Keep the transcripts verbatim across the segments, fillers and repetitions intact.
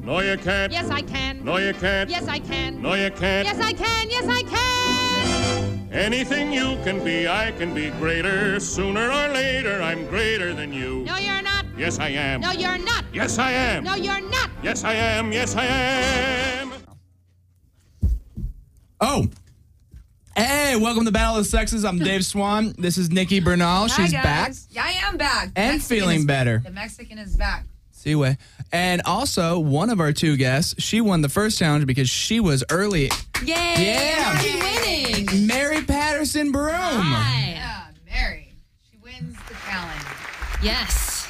No, you can't. Yes, I can. No, you can't. Yes, I can. No, you can't. Yes, I can. Yes, I can. Anything you can be, I can be greater. Sooner or later, I'm greater than you. No, you're not. Yes, I am. No, you're not. Yes, I am. No, you're not. Yes, I am. Yes, I am. Oh. Hey, welcome to Battle of the Sexes. I'm Dave Swan. This is Nikki Bernal. Hi, She's guys. back. Yeah, I am back. The And Mexican feeling is- better. The Mexican is back. See way. And also, one of our two guests, she won the first challenge because she was early. Yay. Yeah. Already winning. Mary Patterson Broom. Hi. Yeah, Mary. She wins the challenge. Yes.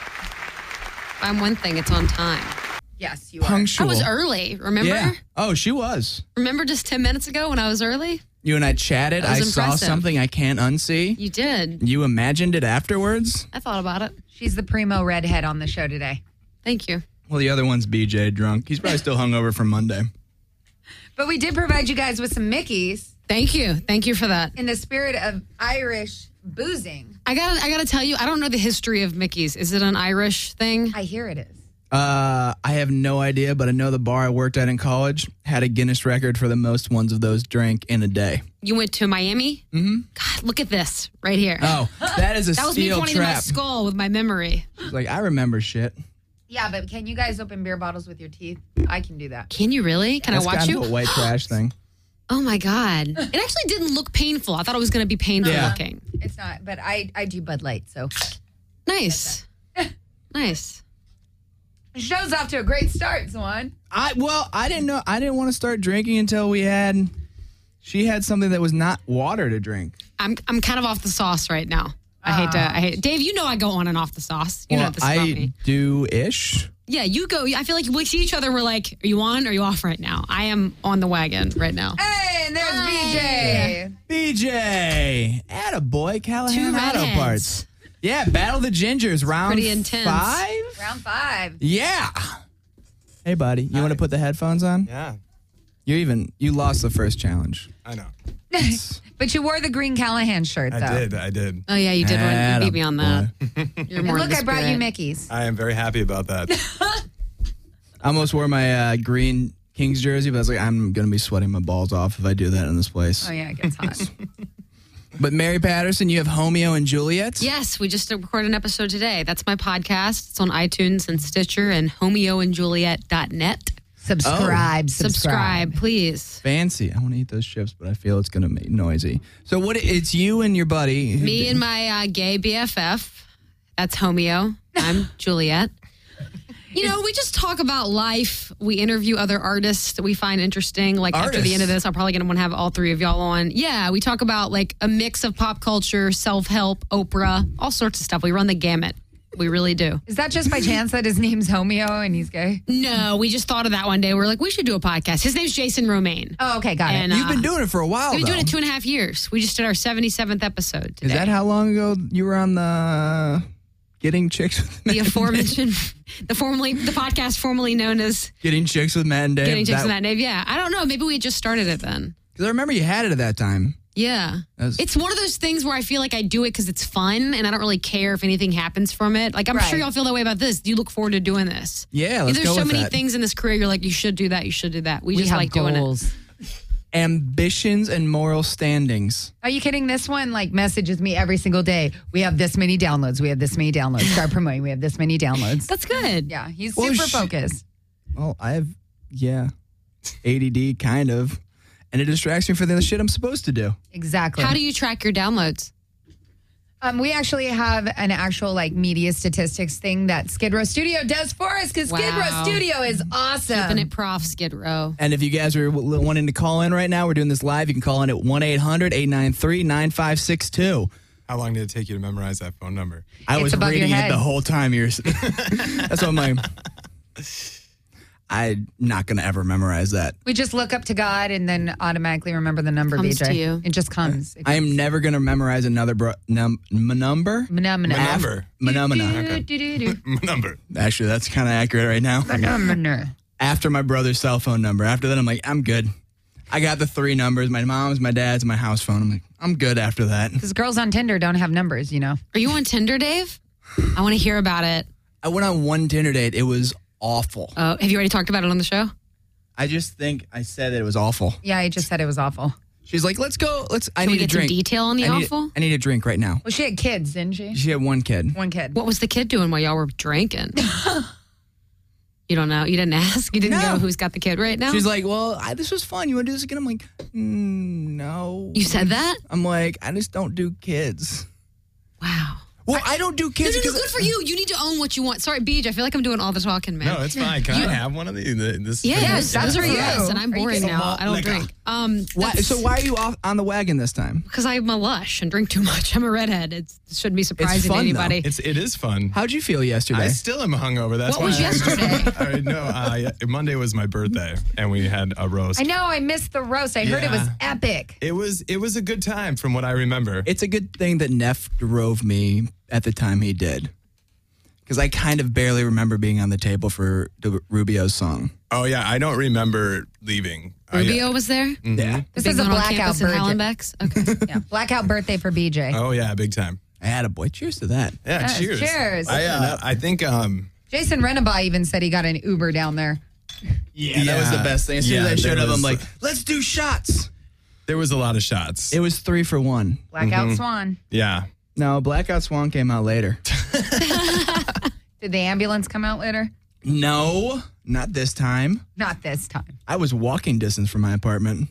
I'm one thing. It's on time. Yes, you are. Punctual. I was early, remember? Yeah. Oh, she was. Remember just ten minutes ago when I was early? You and I chatted. That was I saw impressive. something I can't unsee. You did. You imagined it afterwards? I thought about it. She's the primo redhead on the show today. Thank you. Well, the other one's B J drunk. He's probably still hungover from Monday. But we did provide you guys with some Mickeys Thank you. Thank you for that. in the spirit of Irish boozing. I got I got to tell you, I don't know the history of Mickey's. Is it an Irish thing? I hear it is. Uh, I have no idea, but I know the bar I worked at in college had a Guinness record for the most ones of those drank in a day. You went to Miami? Mm-hmm. God, look at this right here. Oh, that is a that was me steel pointing to my trap. skull with my memory. Like, I remember shit. Yeah, but can you guys open beer bottles with your teeth? I can do that. Can you really? Can That's I watch kind you? of a white trash thing. Oh my God. It actually didn't look painful. I thought it was going to be painful Yeah. looking. It's not, but I, I do Bud Light, so. Nice. Nice. The show's off to a great start, Swan. I well, I didn't know. I didn't want to start drinking until we had. She had something that was not water to drink. I'm I'm kind of off the sauce right now. I hate to. I hate Dave, you know I go on and off the sauce. You well, know this about I me. do ish. Yeah, you go. I feel like we see each other. We're like, are you on or are you off right now? I am on the wagon right now. Hey, and there's B J. B J, attaboy, Callahan Two Auto redheads. Parts. Yeah, Battle of the Gingers, round Pretty intense. five. Round five. Yeah. Hey, buddy, you want to put the headphones on? Yeah, You even you lost the first challenge. I know. But you wore the green Callahan shirt, though. I did. I did. Oh yeah, you did one. You beat me on that. Attaboy. You're And more look, in the I brought you spirit. Mickey's. I am very happy about that. I almost wore my uh, green Kings jersey, but I was like, I'm gonna be sweating my balls off if I do that in this place. Oh, yeah, it gets hot. But Mary Patterson, you have Homeo and Juliet. Yes, we just recorded an episode today. That's my podcast. It's on iTunes and Stitcher and homeo and juliet dot net. Subscribe, subscribe. Subscribe, please. Fancy. I want to eat those chips, but I feel it's gonna make noisy. So what? It's you and your buddy. Me and my uh, gay B F F. That's Homeo. I'm Juliet. You know, we just talk about life. We interview other artists that we find interesting. Like after the Artists? end of this, I'm probably going to want to have all three of y'all on. Yeah, we talk about like a mix of pop culture, self-help, Oprah, all sorts of stuff. We run the gamut. We really do. Is that just by chance that his name's Homeo and he's gay? No, we just thought of that one day. We were like, we should do a podcast. His name's Jason Romaine. Oh, okay, got And, it. You've been doing it for a while. We've been though. doing it two and a half years. We just did our seventy-seventh episode today. Is that how long ago you were on the Getting Chicks with Matt the and aforementioned, the formerly, the podcast formerly known as Dave? Getting Chicks with Matt and Dave? Getting Chicks with Matt and Dave? Yeah, I don't know. Maybe we had just started it then. Because I remember you had it at that time. Yeah. That was- It's one of those things where I feel like I do it because it's fun and I don't really care if anything happens from it. Like, I'm Right. sure y'all feel that way about this. Do you look forward to doing this? Yeah, let's There's go so with many that. things in this career you're like, you should do that, you should do that. We, We just have like doing it. goals. Ambitions and moral standings. Are you kidding? This one like messages me every single day. We have this many downloads. We have this many downloads. Start promoting. We have this many downloads. That's good. Yeah, he's Well, super sh- focused. Well, I have, yeah, A D D kind of. And it distracts me from the shit I'm supposed to do. Exactly. How do you track your downloads? Um, we actually have an actual like media statistics thing that Skid Row Studio does for us because Skid Row Wow. Studio is awesome. Keeping it prof, Skid Row. And if you guys are w- wanting to call in right now, we're doing this live. You can call in at one eight hundred eight nine three nine five six two. How long did it take you to memorize that phone number? I It's was above your reading it head. the whole time. You're, that's what I'm like. I'm not going to ever memorize that. We just look up to God and then automatically remember the number, Comes B J. to you. It just comes. It I comes. am never going to memorize another bro- num- m- number. Phenomena. My number. Phenomena. Do-do-do-do. My number. Actually, that's kind of accurate right now. Phenomena. After my brother's cell phone number. After that, I'm like, I'm good. I got the three numbers, my mom's, my dad's, and my house phone. I'm like, I'm good after that. Because girls on Tinder don't have numbers, you know. Are you on Tinder, Dave? I want to hear about it. I went on one Tinder date. It was awful. Uh, have you already talked about it on the show? I just think I said that it was awful. Yeah, I just said it was awful. She's like, let's go. Let's. I Can we need a get some drink. detail on the I need, awful? I need a drink right now. Well, she had kids, didn't she? She had one kid. One kid. What was the kid doing while y'all were drinking? You don't know? You didn't ask? You didn't No. know who's got the kid right now? She's like, well, I, this was fun. You want to do this again? I'm like, mm, no. You said that? I'm like, I just don't do kids. Wow. Well, I, don't do No, kids no, no, because good for you. You need to own what you want. Sorry, Beej, I feel like I'm doing all the talking, man. No, it's fine. Can I have one of these? This Yeah, Yes, that's those are for you. us, and I'm Are you boring kidding? now. I don't Liquor. drink. Um, Why, that's- so why are you off on the wagon this time? Because I'm a lush and drink too much. I'm a redhead. It's, it shouldn't be surprising fun, to anybody. It's it is fun. How'd you feel yesterday? I still am hungover. That's What why was I- yesterday? I know. Uh, yeah, Monday was my birthday, and we had a roast. I know. I missed the roast. I heard it was Yeah. epic. It was it was a good time from what I remember. It's a good thing that Neff drove me at the time he did. Because I kind of barely remember being on the table for the Rubio's song. Oh yeah, I don't remember leaving. I- Rubio was there? Yeah. This Big is a one on blackout campus in birthday. Hallenbeck's? Okay. Yeah, blackout birthday for B J. oh yeah, big time. I had a boy. Cheers to that. Yeah, Yes, cheers. cheers. I uh, I think um Jason Renabai even said he got an Uber down there. Yeah, that was the best thing. As soon Yeah, as I showed there up, I'm was- like, let's do shots. there was a lot of shots. It was three for one. Blackout Mm-hmm. Swan. yeah. No, Blackout Swan came out later. Did the ambulance come out later? No, not this time. Not this time. I was walking distance from my apartment.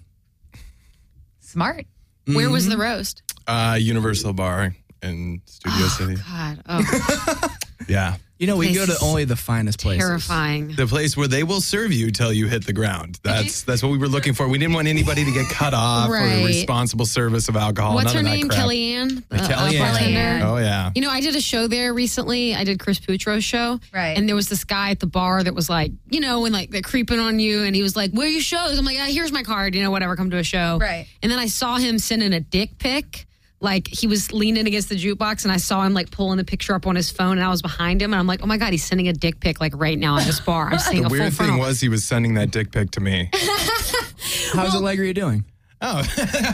Smart. Where was the roast? Uh, Universal Bar in Studio City. God. Oh, Yeah. You know, we Place go to is only the finest places. terrifying. The place where they will serve you till you hit the ground. That's that's what we were looking for. We didn't want anybody to get cut off or Right. responsible service of alcohol. What's None her of that name? crap. Kellyanne? The, uh, Kellyanne. bartender? Oh yeah. You know, I did a show there recently. I did Chris Putro's show. Right. And there was this guy at the bar that was like, you know, and like they're creeping on you. And he was like, where are your shows? I'm like, ah, here's my card, you know, whatever, come to a show. Right. And then I saw him sending a dick pic. Like he was leaning against the jukebox and I saw him like pulling the picture up on his phone and I was behind him and I'm like, oh my God, he's sending a dick pic like right now at this bar. I'm seeing The a full weird thing frontal. was he was sending that dick pic to me. How's Allegra doing? Oh,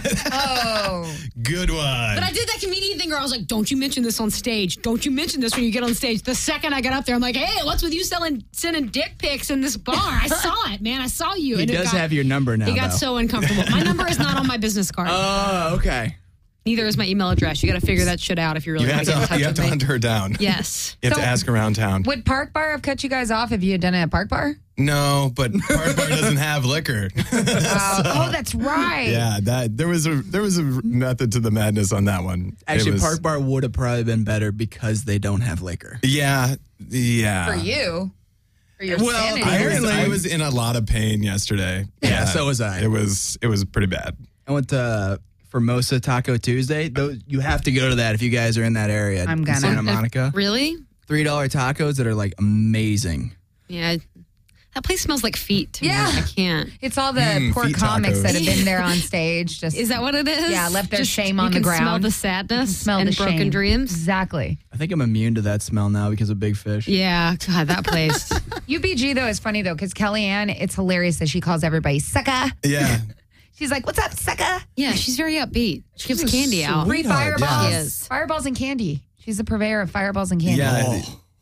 Oh. good one. But I did that comedian thing where I was like, don't you mention this on stage. Don't you mention this when you get on stage. The second I got up there, I'm like, hey, what's with you selling sending dick pics in this bar? I saw it, man. I saw you. He And it does got- have your number now, It got though. so uncomfortable. My number is not on my business card. Oh, okay. Neither is my email address. You got to figure that shit out if you really you want have to get in to touch you have with to me. hunt her down. Yes. You have So- to ask around town. Would Park Bar have cut you guys off if you had done it at Park Bar? No, but Park Bar doesn't have liquor. Uh, oh, that's right. Yeah, that there was a there was a method to the madness on that one. It Actually, was- Park Bar would have probably been better because they don't have liquor. Yeah, yeah. For you. For your Well, sanity. I was, Apparently- I was in a lot of pain yesterday. Yeah, so was I. It was it was pretty bad. I went to Formosa Taco Tuesday. Those, you have to go to that if you guys are in that area. I'm in gonna. Santa Monica. Really? three dollar tacos that are like amazing. Yeah. That place smells like feet to Yeah. me. I can't. It's all the Mm, poor feet comics tacos. that have been there on stage. Just Is that what it is? Yeah, left their Just- shame on you the can ground. smell the sadness smell and the broken shame. dreams. Exactly. I think I'm immune to that smell now because of Big Fish. Yeah. God, that place. U B G though is funny though because Kellyanne, it's hilarious that she calls everybody sucker. Yeah. She's like, "What's up, sucker?" Yeah, she's very upbeat. She gives She's a candy out. Free Sweetheart, yeah. fireballs, She is. fireballs and candy. She's the purveyor of fireballs and candy. Yeah.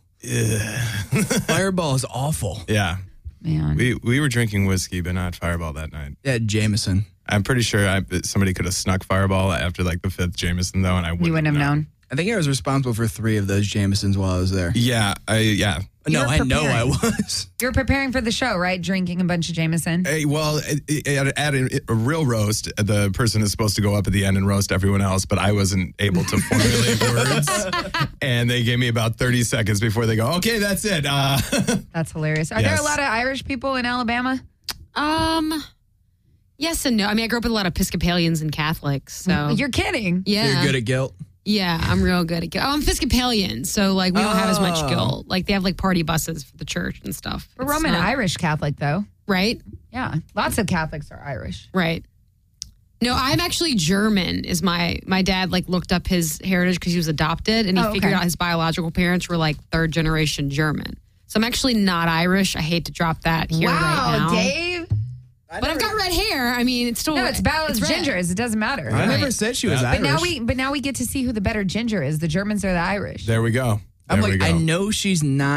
Oh. Fireball is awful. Yeah. Man. We we were drinking whiskey, but not Fireball that night. Yeah, Jameson. I'm pretty sure I, somebody could have snuck Fireball after like the fifth Jameson though, and I wouldn't, You wouldn't have known. I think I was responsible for three of those Jamesons while I was there. Yeah, I yeah. No, You're I know I preparing. was. You're preparing for the show, right? Drinking a bunch of Jameson. Hey, well, at, at a, a real roast, the person is supposed to go up at the end and roast everyone else, but I wasn't able to formulate words, and they gave me about thirty seconds before they go, okay, that's it. Uh, That's hilarious. Are there Yes. a lot of Irish people in Alabama? Um, yes and no. I mean, I grew up with a lot of Episcopalians and Catholics, so You're kidding. yeah, You're good at guilt. yeah, I'm real good at. Oh, I'm Episcopalian, so like we don't have as much Oh. guilt. Like they have like party buses for the church and stuff. We're It's Roman not- Irish Catholic though. right? Yeah, lots of Catholics are Irish. Right. No, I'm actually German. Is my my dad like looked up his heritage because he was adopted, and he Oh, figured okay. out his biological parents were like third generation German. So I'm actually not Irish. I hate to drop that here right wow, now. Dave. But I've got red hair. I mean, it's still No, it's about as red. ginger as it doesn't matter. I never said she was But Irish. But now we, but now we get to see who the better ginger is. The Germans or the Irish. there we go. There I'm we like, go. I know she's not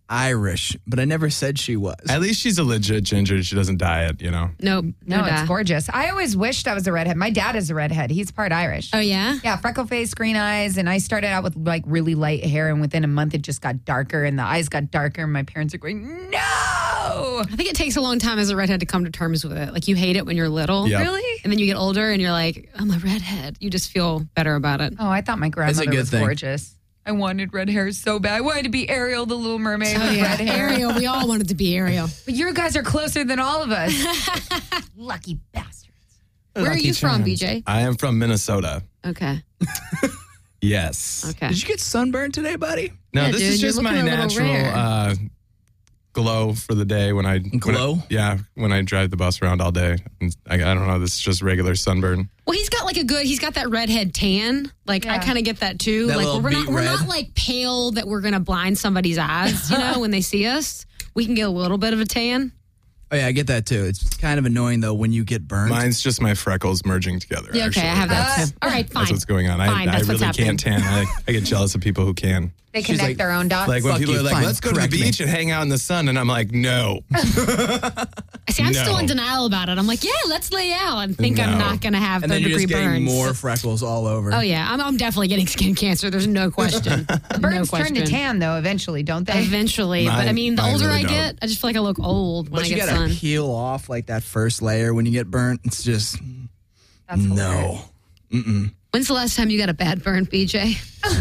Irish, but I never said she was. At least she's a legit ginger. She doesn't diet, you know. Nope. No, No, it's duh. gorgeous. I always wished I was a redhead. My dad is a redhead. He's part Irish. Oh, yeah? Yeah, freckle face, green eyes, and I started out with like really light hair, and within a month it just got darker, and the eyes got darker. And my parents are going, "No!" I think it takes a long time as a redhead to come to terms with it. Like you hate it when you're little. Yep. Really? And then you get older and you're like, I'm a redhead. You just feel better about it. Oh, I thought my grandmother good was thing. gorgeous. I wanted red hair so bad. I wanted to be Ariel, the Little Mermaid, with red hair. Ariel. We all wanted to be Ariel. But you guys are closer than all of us. Lucky bastards. Where are you from, B J? I am from Minnesota. Okay. Yes. Okay. Did you get sunburned today, buddy? No, Yeah, this dude, is you're just my looking a little natural rare. uh, glow for the day when I when Glow? I- yeah, when I drive the bus around all day. I, I don't know. This is just regular sunburn. Well, he's got like a good, he's got that redhead tan. Like I Yeah. kind of get that too. That like little we're not, beet we're red. not like pale that we're gonna blind somebody's eyes. You know, when they see us, we can get a little bit of a tan. Oh, yeah, I get that too. It's kind of annoying, though, when you get burned. Mine's just my freckles merging together. Yeah, okay, actually. I have that Uh, too. All right, fine. That's what's going on. Fine, I, I that's what's really happening. can't tan. I, I get jealous of people who can. They She's connect like- their own dots. Like when Fuck people you, are like, fine, let's go to the correct me. beach and hang out in the sun. And I'm like, no. See, I'm still No. in denial about it. I'm like, yeah, let's lay out and think I'm No. not gonna have and third then you're degree just getting burns. more freckles all over. Oh yeah, I'm, I'm definitely getting skin cancer. There's no question. no Burns question. turn to tan, though, eventually, don't they? Eventually, but I Mine- mean, the mine older really I don't. get, I just feel like I look old when But I you get gotta sun. peel off like that first layer when you get burnt. It's just, That's hilarious. no. When's the last time you got a bad burn, B J?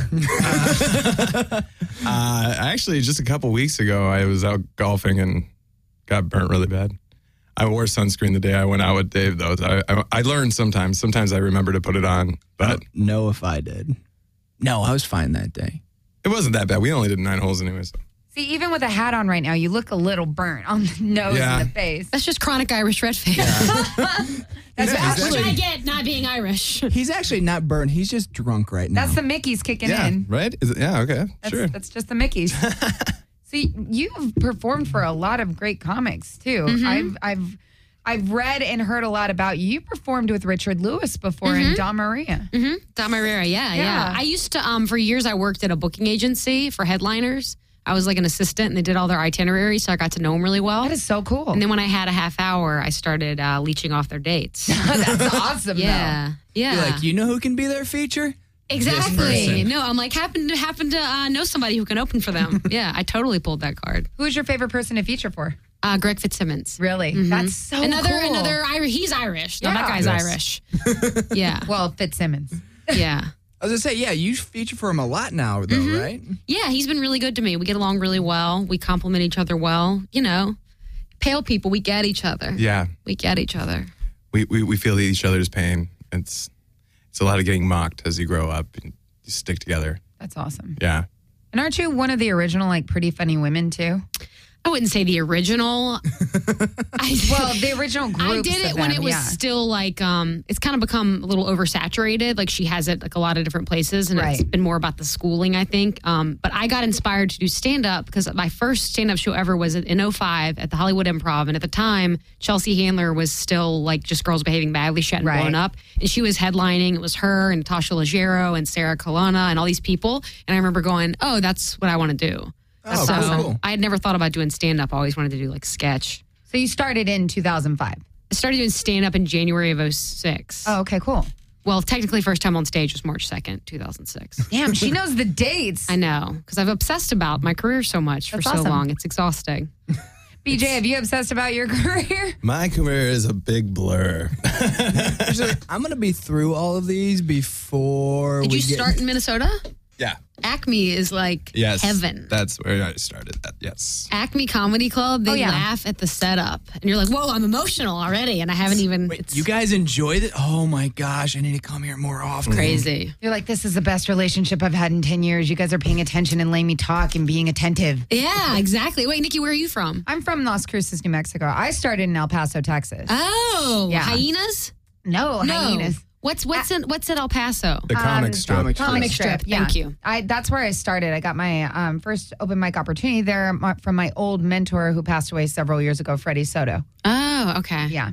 Uh, actually, just a couple weeks ago, I was out golfing and got burnt really bad. I wore sunscreen the day I went out with Dave, though. I, I, I learned sometimes. Sometimes I remember to put it on, I but don't know if I did. No, I was fine that day. it wasn't that bad. We only did nine holes anyway. So. See, even with a hat on right now, you look a little burnt on the nose Yeah. and the face. That's just chronic Irish red face. That's, Yeah, actually, Which I get not being Irish. He's actually not burnt. He's just drunk right now. that's the Mickeys kicking Yeah, in. right? Is it, yeah, okay, That's, sure. that's just the Mickeys. See, you've performed for a lot of great comics too. Mm-hmm. I've I've I've read and heard a lot about you. You performed with Richard Lewis before in Don Maria. Mm-hmm. Don Marrera, yeah, yeah, Yeah. I used to, um, for years, I worked at a booking agency for headliners. I was like an assistant, and they did all their itineraries, so I got to know them really well. That is so cool. And then when I had a half hour, I started uh, leeching off their dates. That's awesome. yeah, yeah. You're like, you know who can be their feature? Exactly. person. No, I'm like happen to happen to uh, know somebody who can open for them. Yeah, I totally pulled that card. Though. Who's your favorite person to feature for? Uh, Greg Fitzsimmons. Really? That's so another cool. another Irish. He's Irish. No, Yeah. that guy's Yes. Irish. Yeah, Well, Fitzsimmons. yeah, I was gonna say, yeah, you feature for him a lot now, though, Mm-hmm. right? yeah. He's been really good to me. We get along really well. We compliment each other well. You know, pale people, we get each other. Yeah, We get each other. we, we, we feel each other's pain. It's it's a lot of getting mocked as you grow up and you stick together. That's awesome. Yeah. And aren't you one of the original, like, Pretty Funny Women too? I wouldn't say the original. I, Well, the original groups I did it of when them, it was yeah. still like um it's kind of become a little oversaturated. Like she has it like a lot of different places and it's Right. been more about the schooling, I think. Um but I got inspired to do stand up because my first stand up show ever was in oh five at the Hollywood Improv, and at the time Chelsea Handler was still like just Girls Behaving Badly. She hadn't Right. blown up, and she was headlining. It was her and Natasha Leggero and Sarah Colonna and all these people, and I remember going, "Oh, that's what I want to do." Oh, so cool, cool. I had never thought about doing stand up. I always wanted to do like sketch. So you started in two thousand five. I started doing stand up in January of oh six. Oh, okay, cool. Well, technically, first time on stage was March second, two thousand six. Damn, she knows the dates. I know, because I've obsessed about my career so much That's for so awesome. long. It's exhausting. B J, have you obsessed about your career? My career is a big blur. She's like, I'm gonna be through all of these before Did we you get. start in Minnesota? Yeah. Acme is like Yes. heaven. That's where I started. That. Yes. Acme Comedy Club, they Oh, yeah. laugh at the setup. And you're like, whoa, I'm emotional already. And I haven't even, Wait, it's you guys enjoyed it? Oh my gosh, I need to come here more often. crazy. You're like, this is the best relationship I've had in ten years. You guys are paying attention and letting me talk and being attentive. Yeah, exactly. Wait, Nikki, where are you from? I'm from Las Cruces, New Mexico. I started in El Paso, Texas. Oh, Yeah. hyenas? no, No. hyenas. What's what's in what's at El Paso? The comic Um, strip. comic Comic strip. yeah. Thank you. I that's where I started. I got my um, first open mic opportunity there my- from my old mentor who passed away several years ago, Freddie Soto. Oh, okay. Yeah.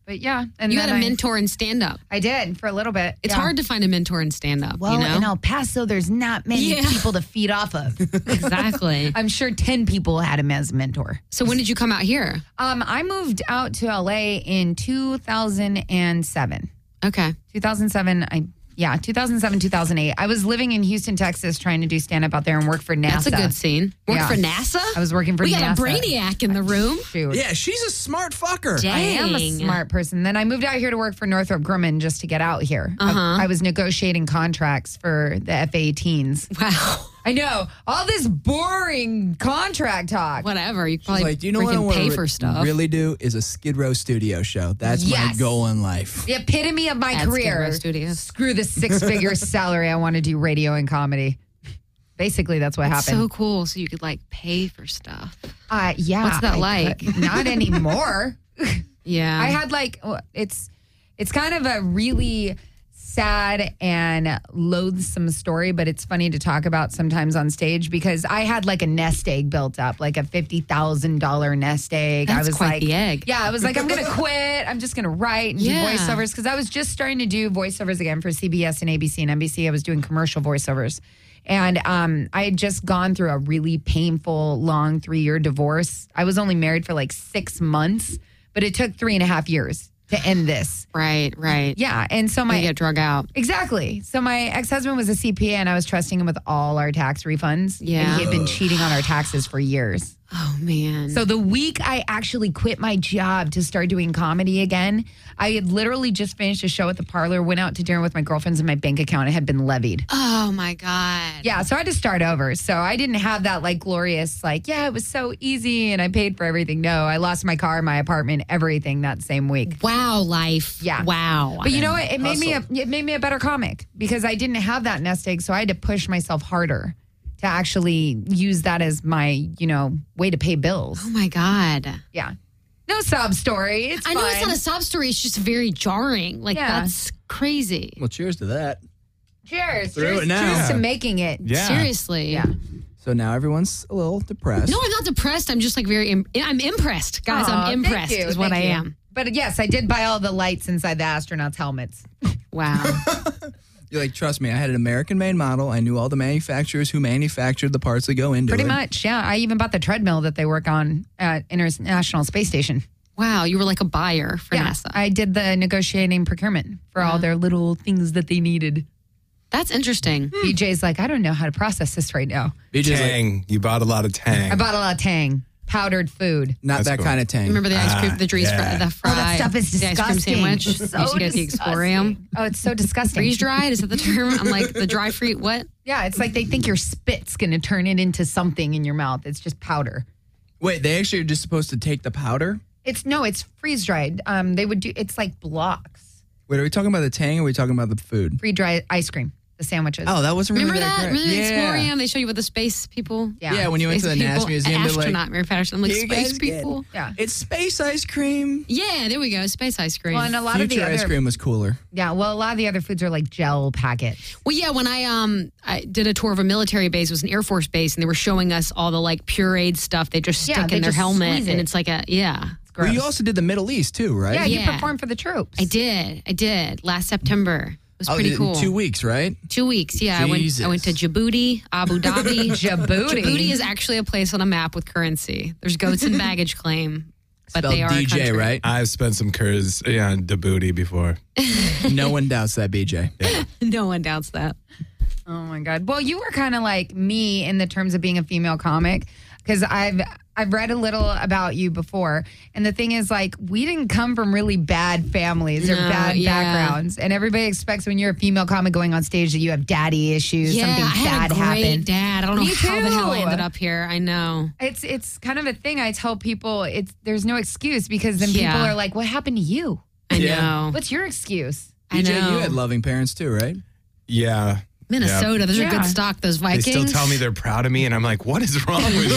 But yeah. And You then had a I, mentor in stand-up. I did for a little bit. It's yeah. hard to find a mentor in stand-up, Well, you know? in El Paso, there's not many Yeah. people to feed off of. Exactly. I'm sure ten people had him as a mentor. So when did you come out here? Um, I moved out to L A in two thousand seven. Okay. two thousand seven, I yeah, two thousand seven, two thousand eight. I was living in Houston, Texas, trying to do stand up out there and work for NASA. That's a good scene. Work Yeah. for NASA? I was working for we NASA. got a brainiac in the room. Shoot. Yeah, she's a smart fucker. Dang. I am a smart person. Then I moved out here to work for Northrop Grumman just to get out here. Uh-huh. I, I was negotiating contracts for the F A eighteens. Wow. I know. All this boring contract talk. Whatever. You She's probably like, do you know what I freaking want pay to for stuff. really do is a Skid Row studio show. That's my Yes. goal in life. The epitome of my At Skid career. Row Studios. Screw the six figure salary. I want to do radio and comedy. Basically, that's what It's happened. so cool. So you could like pay for stuff. Uh, yeah. What's that I like? could- Not anymore. Yeah. I had like well, it's it's kind of a really sad and loathsome story, but it's funny to talk about sometimes on stage because I had like a nest egg built up, like a fifty thousand dollar nest egg. I That's was quite like, the egg. yeah, I was like, I'm gonna quit. I'm just gonna write and Yeah. do voiceovers because I was just starting to do voiceovers again for C B S and A B C and N B C. I was doing commercial voiceovers. And um, I had just gone through a really painful, long three year divorce. I was only married for like six months, but it took three and a half years to end this. Right, right. Yeah. And so You my, get drug out. exactly. So my ex husband was a C P A and I was trusting him with all our tax refunds. Yeah. And he had been cheating on our taxes for years. Oh, man. So the week I actually quit my job to start doing comedy again, I had literally just finished a show at the Parlor, went out to dinner with my girlfriends, and my bank account had been levied. oh, my God. Yeah, so I had to start over. So I didn't have that like glorious, like, yeah, it was so easy and I paid for everything. No, I lost my car, my apartment, everything that same week. Wow, life. Yeah. Wow. But you know what? It made me a, it made me a better comic because I didn't have that nest egg, so I had to push myself harder to actually use that as my, you know, way to pay bills. Oh, my God. Yeah. No sob story. It's I know it's fine. not a sob story. It's just very jarring. Like, Yeah. that's crazy. Well, cheers to that. Cheers. Through cheers, it now. cheers to making it. Yeah. Seriously. Yeah. So now everyone's a little depressed. No, I'm not depressed. I'm just like very, im- I'm impressed. Guys, Aw, I'm thank impressed you, is what thank I you. am. But yes, I did buy all the lights inside the astronauts' helmets. Wow. You're like, trust me, I had an American-made model. I knew all the manufacturers who manufactured the parts that go into Pretty it. much, yeah. I even bought the treadmill that they work on at International Space Station. Wow. You were like a buyer for yeah, NASA. I did the negotiating procurement for all their little things that they needed. That's interesting. B J's like, I don't know how to process this right now. B J's like, Tang. You bought a lot of Tang. I bought a lot of Tang, powdered food. not That's that cool. kind of tank. Remember the ice cream, Ah, the Dries yeah. fry, the fry, Oh, that stuff is the ice cream disgusting. sandwich. It's you so used to get at the disgusting. Exporium. Oh, it's so disgusting. Freeze dried? Is that the term? I'm like, the dry fruit, what? Yeah, it's like they think your spit's going to turn it into something in your mouth. It's just powder. Wait, they actually are just supposed to take the powder? It's no, it's freeze dried. Um, they would do. It's like blocks. Wait, are we talking about the tang or are we talking about the food? Freeze dried ice cream. The sandwiches. Oh, that wasn't really Remember that? great. Remember the yeah. Exporium? They show you what the space people. Yeah. Yeah, when you went to the Space NASA people- Museum, they're like, astronaut Mary Patterson. I'm like, "Here you space guys get- people. Yeah. It's space ice cream. Yeah, there we go. Space ice cream. Well, and a lot of Future the ice other. cream was cooler. Yeah. Well, a lot of the other foods are like gel packets. Well, yeah, when I um I did a tour of a military base, it was an Air Force base, and they were showing us all the like pureed stuff they just Yeah, stick they in their just helmet, squeeze and it. it's like a yeah. It's gross. Well, you also did the Middle East too, right? yeah, you Yeah. performed for the troops. I did, I did last September. It was Oh, pretty in cool. Two weeks, right? Two weeks, yeah. I went. Jesus. I went to Djibouti, Abu Dhabi. Djibouti. Djibouti is actually a place on a map with currency. There's goats and baggage claim, but Spelled they are D a J, country. right? I've spent some curs yeah, on Djibouti before. No one doubts that, B J. No one doubts that. Oh my God. Well, you were kind of like me in the terms of being a female comic because I've I've read a little about you before. And the thing is, like, we didn't come from really bad families or No, bad yeah. backgrounds. And everybody expects when you're a female comic going on stage that you have daddy issues, Yeah, something I had bad a great happened. dad. I don't know Me how the hell I too. ended up here. I know. It's it's kind of a thing I tell people. It's there's no excuse because then Yeah. people are like, "What happened to you? I Yeah. know. What's your excuse?" I B J, know. you had loving parents too, right? Yeah. Minnesota. Those are Yeah. good stock. Those They Vikings. still tell me they're proud of me, and I'm like, what is wrong with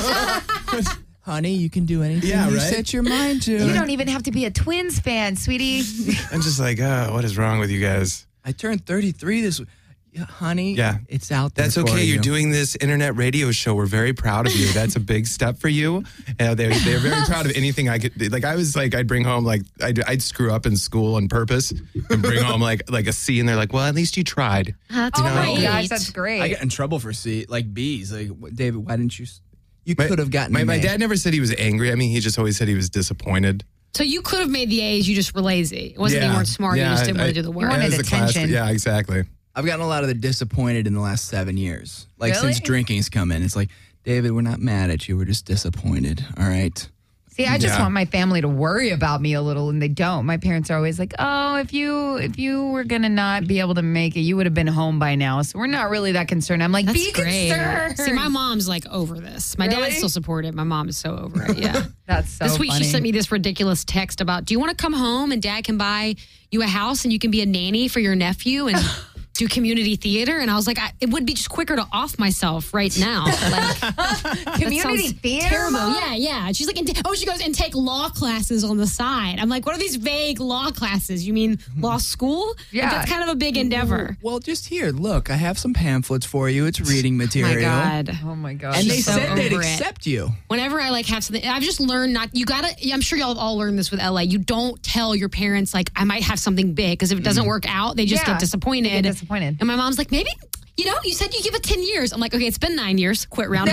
you? Honey, you can do anything Yeah, you right? set your mind to. You don't even have to be a Twins fan, sweetie. I'm just like, oh, what is wrong with you guys? I turned thirty-three this Yeah, honey, Yeah. it's out there. That's for okay. you. You're doing this internet radio show. We're very proud of you. That's a big step for you. Uh, they're, they're very proud of anything I could. Like I was like, I'd bring home like I'd, I'd screw up in school on purpose and bring home like like a C, and they're like, well, at least you tried. That's Oh my great. gosh, that's great. I get in trouble for C, like B's. Like, what- David, why didn't you? s- You My- could have gotten My, an my A. dad never said he was angry. I mean, he just always said he was disappointed. So you could have made the A's. You just were lazy. It wasn't that Yeah. you weren't smart. Yeah, you just didn't I- want to do the You work. wanted That was the class- attention. Yeah, exactly. I've gotten a lot of the disappointed in the last seven years. Like Really? since drinking's come in, it's like, David, we're not mad at you. We're just disappointed. All right. See, I just Yeah. want my family to worry about me a little, and they don't. My parents are always like, "Oh, if you if you were gonna not be able to make it, you would have been home by now." So we're not really that concerned. I'm like, That's be great. concerned. See, my mom's like over this. My Really? dad's still supportive. My mom is so over it. Yeah. That's so this week funny. she sent me this ridiculous text about, do you want to come home and dad can buy you a house and you can be a nanny for your nephew and do community theater? And I was like, I, it would be just quicker to off myself right now. Like, Community that sounds theater. terrible. Mom? Yeah, yeah. She's like, and t- oh, she goes and take law classes on the side. I'm like, what are these vague law classes? You mean law school? Like, Yeah. that's kind of a big endeavor. Well, just here, look, I have some pamphlets for you. It's reading My material. God. Oh my gosh. And they She's so said they'd over it. accept you. Whenever I like have something, I've just learned not, you gotta, I'm sure y'all have all learned this with L A. You don't tell your parents, like, I might have something big, because if it doesn't work out, they just Yeah, get disappointed. they get disappointed. And my mom's like, maybe, you know, you said you give it ten years. I'm like, okay, it's been nine years. Quit rounding.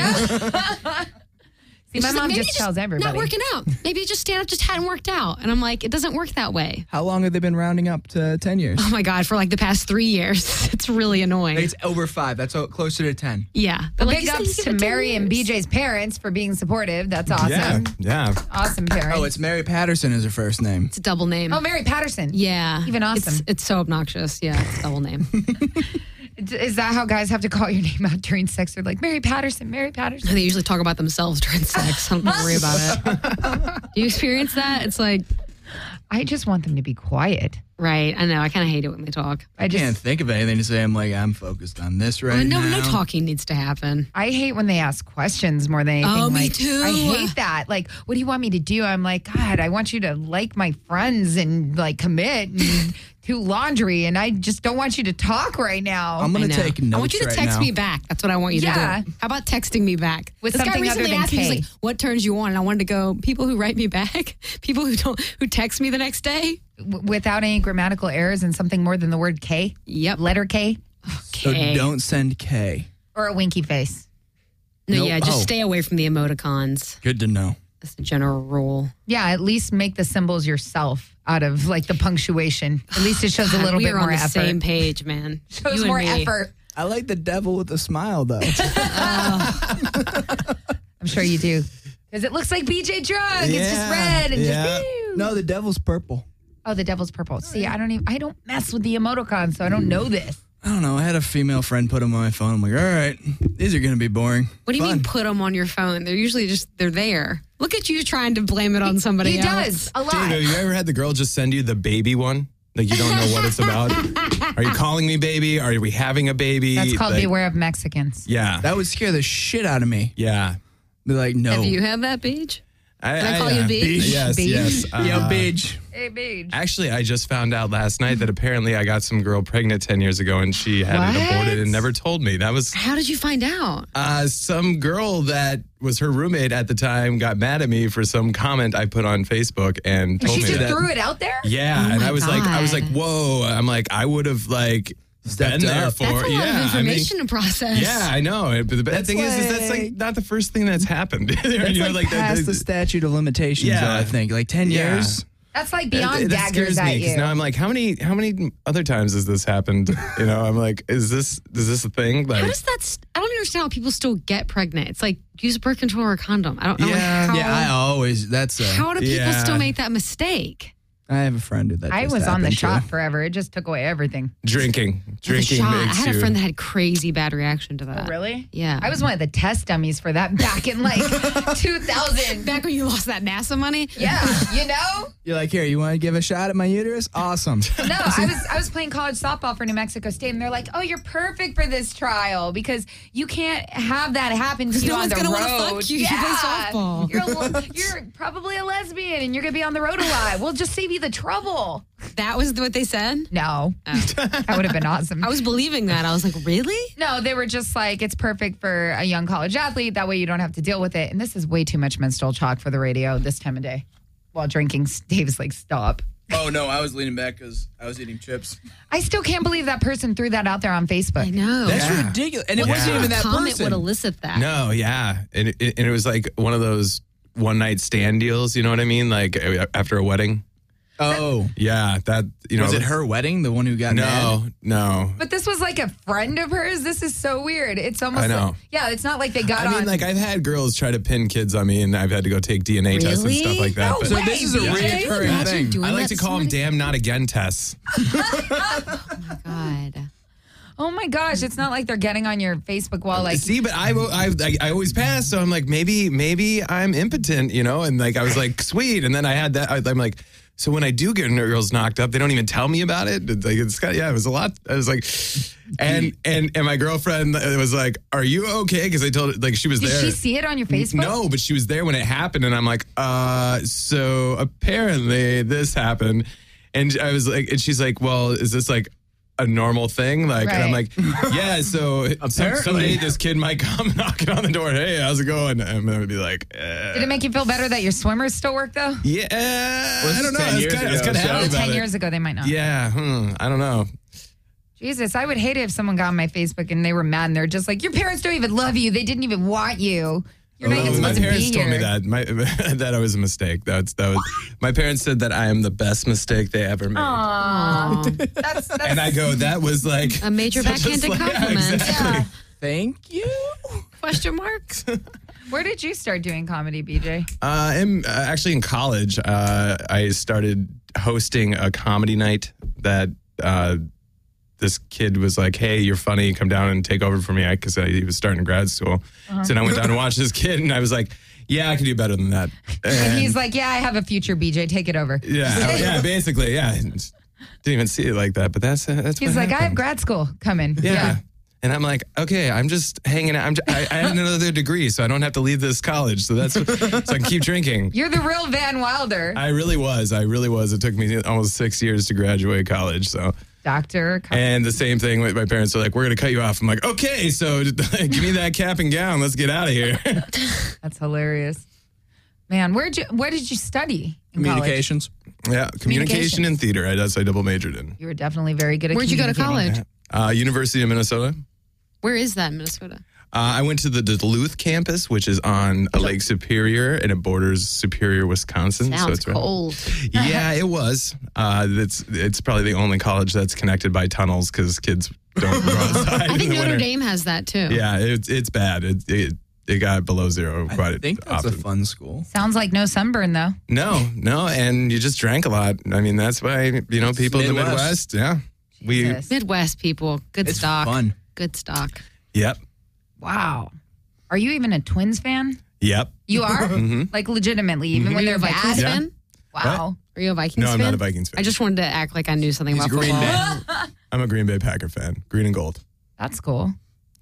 See, my She's mom like, maybe just it's tells everybody. Not working out. Maybe it just stand up just hadn't worked out. And I'm like, it doesn't work that way. How long have they been rounding up to ten years? Oh my God, for like the past three years. It's really annoying. It's over five. That's o- closer to ten. yeah. They're like, Big "You said ups you give to it ten Mary and years." B J's parents for being supportive. That's awesome. Yeah, yeah. Awesome parents. Oh, it's Mary Patterson is her first name. It's a double name. Oh, Mary Patterson. yeah. Even awesome. It's, it's so obnoxious. Yeah, it's a double name. Is that how guys have to call your name out during sex? They're like, Mary Patterson, Mary Patterson. They usually talk about themselves during sex. I don't worry about it. Do you experience that? It's like, I just want them to be quiet. right. I know. I kind of hate it when they talk. I I just, can't think of anything to say. I'm like, I'm focused on this right Uh, no, now. no talking needs to happen. I hate when they ask questions more than anything. Oh, me like, too. I hate that. Like, what do you want me to do? I'm like, God, I want you to like my friends and like commit and do laundry, and I just don't want you to talk right now. I'm I going to know. take notes I want you to right text now. me back. That's what I want you Yeah. to do. How about texting me back? With this guy something other recently than asked me, he was K. like, what turns you on? And I wanted to go, people who write me back, people who don't, who text me the next day. W- without any grammatical errors and something more than the word K, Yep. letter K, So Okay. don't send K. or a winky face. No, Nope. yeah, just Oh. stay away from the emoticons. Good to know. That's the general rule. Yeah, at least make the symbols yourself out of like the punctuation. At least it shows a little we bit are more on the effort. same page, man. Shows You and more me. effort. I like the devil with a smile, though. I'm sure you do. Because it looks like B J drunk. It's just red and yeah. just woo. No, the devil's purple. Oh, the devil's purple. See, I don't even I don't mess with the emoticons, so I don't know this. I don't know. I had a female friend put them on my phone. I'm like, all right, these are going to be boring. What do you Fun. mean put them on your phone? They're usually just, they're there. Look at you trying to blame it on somebody He else. does a lot. Dave, have you ever had the girl just send you the baby one? Like you don't know what it's about. Are you calling me baby? Are we having a baby? That's called Like, Beware of Mexicans. Yeah. That would scare the shit out of me. yeah. Be like, no. Have you had that, Paige? I, Can I call you Beach? Yes, Beach? yes. Yo, Uh, bitch. Hey, Beige. Actually, I just found out last night that apparently I got some girl pregnant ten years ago and she had it What? aborted and never told me. That was How did you find out? uh, some girl that was her roommate at the time got mad at me for some comment I put on Facebook and told She me just that. threw it out there? Yeah, Oh and my I was like, I was God. like, whoa. I'm like, I would have like Stepped been there up. for. That's a lot yeah, of information to process. I mean, yeah, I know. But the bad That's thing is, is that's like like- not the first thing that's happened. You It's know, like, the- past the- the statute of limitations, Yeah. though, I think. Like ten Yeah. years. That's like That- beyond that daggers scares me at because you. now I'm like, how many, how many other times has this happened? You know, I'm like, is this, is this a thing? How Like, does that? St- I don't understand how people still get pregnant. It's like use a birth control or a condom. I don't know Yeah. how. Yeah, I always, that's a, how do people Yeah. still make that mistake? I have a friend who that I just was on the happened shot to. forever. It just took away everything. drinking, The drinking shot. I makes had a you. friend that had crazy bad reaction to that. Really? Yeah. I was one of the test dummies for that back in like two thousand. back when you lost that NASA money. Yeah, you know? You're like, here, you want to give a shot at my uterus? Awesome. No, I was I was playing college softball for New Mexico State, and they're like, "Oh, you're perfect for this trial because you can't have that happen to you no on one's the gonna wanna road. fuck you. You play softball." You're a, you're probably a lesbian, and you're gonna be on the road a lot. We'll just save you the the trouble. That was what they said? No. Oh. That would have been awesome. I was believing that. I was like, really? No, they were just like, it's perfect for a young college athlete. That way you don't have to deal with it. And this is way too much menstrual chalk for the radio this time of day. While drinking, Dave's like, stop. Oh, no, I was leaning back because I was eating chips. I still can't believe that person threw that out there on Facebook. I know. That's Yeah. ridiculous. And it What wasn't kind even of that comment person. would elicit that? No, yeah. And it, and it was like one of those one night stand deals, you know what I mean? Like after a wedding. Oh. Yeah, that, you know. Was it her wedding, the one who got No, mad? no. But this was like a friend of hers. This is so weird. It's almost I know. like, yeah, it's not like they got I mean, on. like, I've had girls try to pin kids on me, and I've had to go take D N A tests and Really? stuff like that. No but So way, this is a B J. reoccurring Imagine thing. doing I like that to call them somebody- damn not again tests. God. Oh my gosh, it's not like they're getting on your Facebook wall like, See, but I, I, I, I always pass, so I'm like, maybe, maybe I'm impotent, you know? And like, I was like, sweet. And then I had that, I, I'm like, so when I do get girls knocked up, they don't even tell me about it. It's like, it's got, yeah, it was a lot. I was like, and, and, and my girlfriend was like, are you okay? Because I told her, like, she was did there. she see it on your Facebook? No, but she was there when it happened, and I'm like, uh, so apparently this happened, and I was like, and she's like, well, is this like a normal thing? Like, and I'm Right. like, yeah. So some, Apparently. someday this kid might come knocking on the door. Hey, how's it going? And I'm gonna be like, eh. Did it make you feel better that your swimmers still work though? yeah, Was I don't this know. ten It's years kind of, ago, it's kind of so- happy Oh, about ten it. years ago, they might not. Yeah, hmm, I don't know. Jesus, I would hate it if someone got on my Facebook and they were mad and they're just like, your parents don't even love you. They didn't even want you. You're not Oh, even my supposed to be parents here. told me that my that I was a mistake. That's that was my parents said that I am the best mistake they ever made. Aw, that's, that's And I go, that was like A major such a backhanded slight- yeah, compliment. exactly. Thank you. Question marks? Where did you start doing comedy, B J? Uh, I'm uh, actually in college. Uh, I started hosting a comedy night that uh, this kid was like, hey, you're funny. Come down and take over for me because he was starting grad school. Uh-huh. So then I went down to watch this kid, and I was like, yeah, I can do better than that. And he's like, yeah, I have a future, B J. Take it over. yeah, yeah, basically, yeah. Didn't even see it like that, but that's uh, that's He's what like, I have happened. grad school coming. Yeah. And I'm like, okay, I'm just hanging out. I'm j- I, I have another degree, so I don't have to leave this college. So that's so I can keep drinking. You're the real Van Wilder. I really was. I really was. It took me almost six years to graduate college. So, Doctor. and the same thing with my parents are like, we're going to cut you off. I'm like, okay, so give me that cap and gown. Let's get out of here. That's hilarious. Man, where'd you, where did you study in college? Communications. yeah, communication and theater. I, that's I double majored in. You were definitely very good at Where'd you go to communicating. college? Uh, University of Minnesota. Where is that in Minnesota? Uh, I went to the Duluth campus, which is on Lake Superior, and it borders Superior, Wisconsin. so Sounds it's right- cold. Yeah, it was. Uh, it's it's probably the only college that's connected by tunnels because kids don't go outside I in think the Notre winter. Dame has that too. Yeah, it's it's bad. It it, it got below zero quite I think that's often. a fun school. Sounds like no sunburn, though. No, no, and you just drank a lot. I mean, that's why you know people in the Midwest. Midwest. Yeah, we. Jesus. Midwest people. Good It's stock. fun. Good stock. Yep, Wow. Are you even a Twins fan? yep. You are? Mm-hmm. Like, legitimately, even Are when you they're a Vikings bad? Yeah. fan? Wow. Are you a Vikings No, fan? I'm not a Vikings fan. I just wanted to act like I knew something He's about Green football. Bay. I'm a Green Bay Packer fan. Green and gold. That's cool.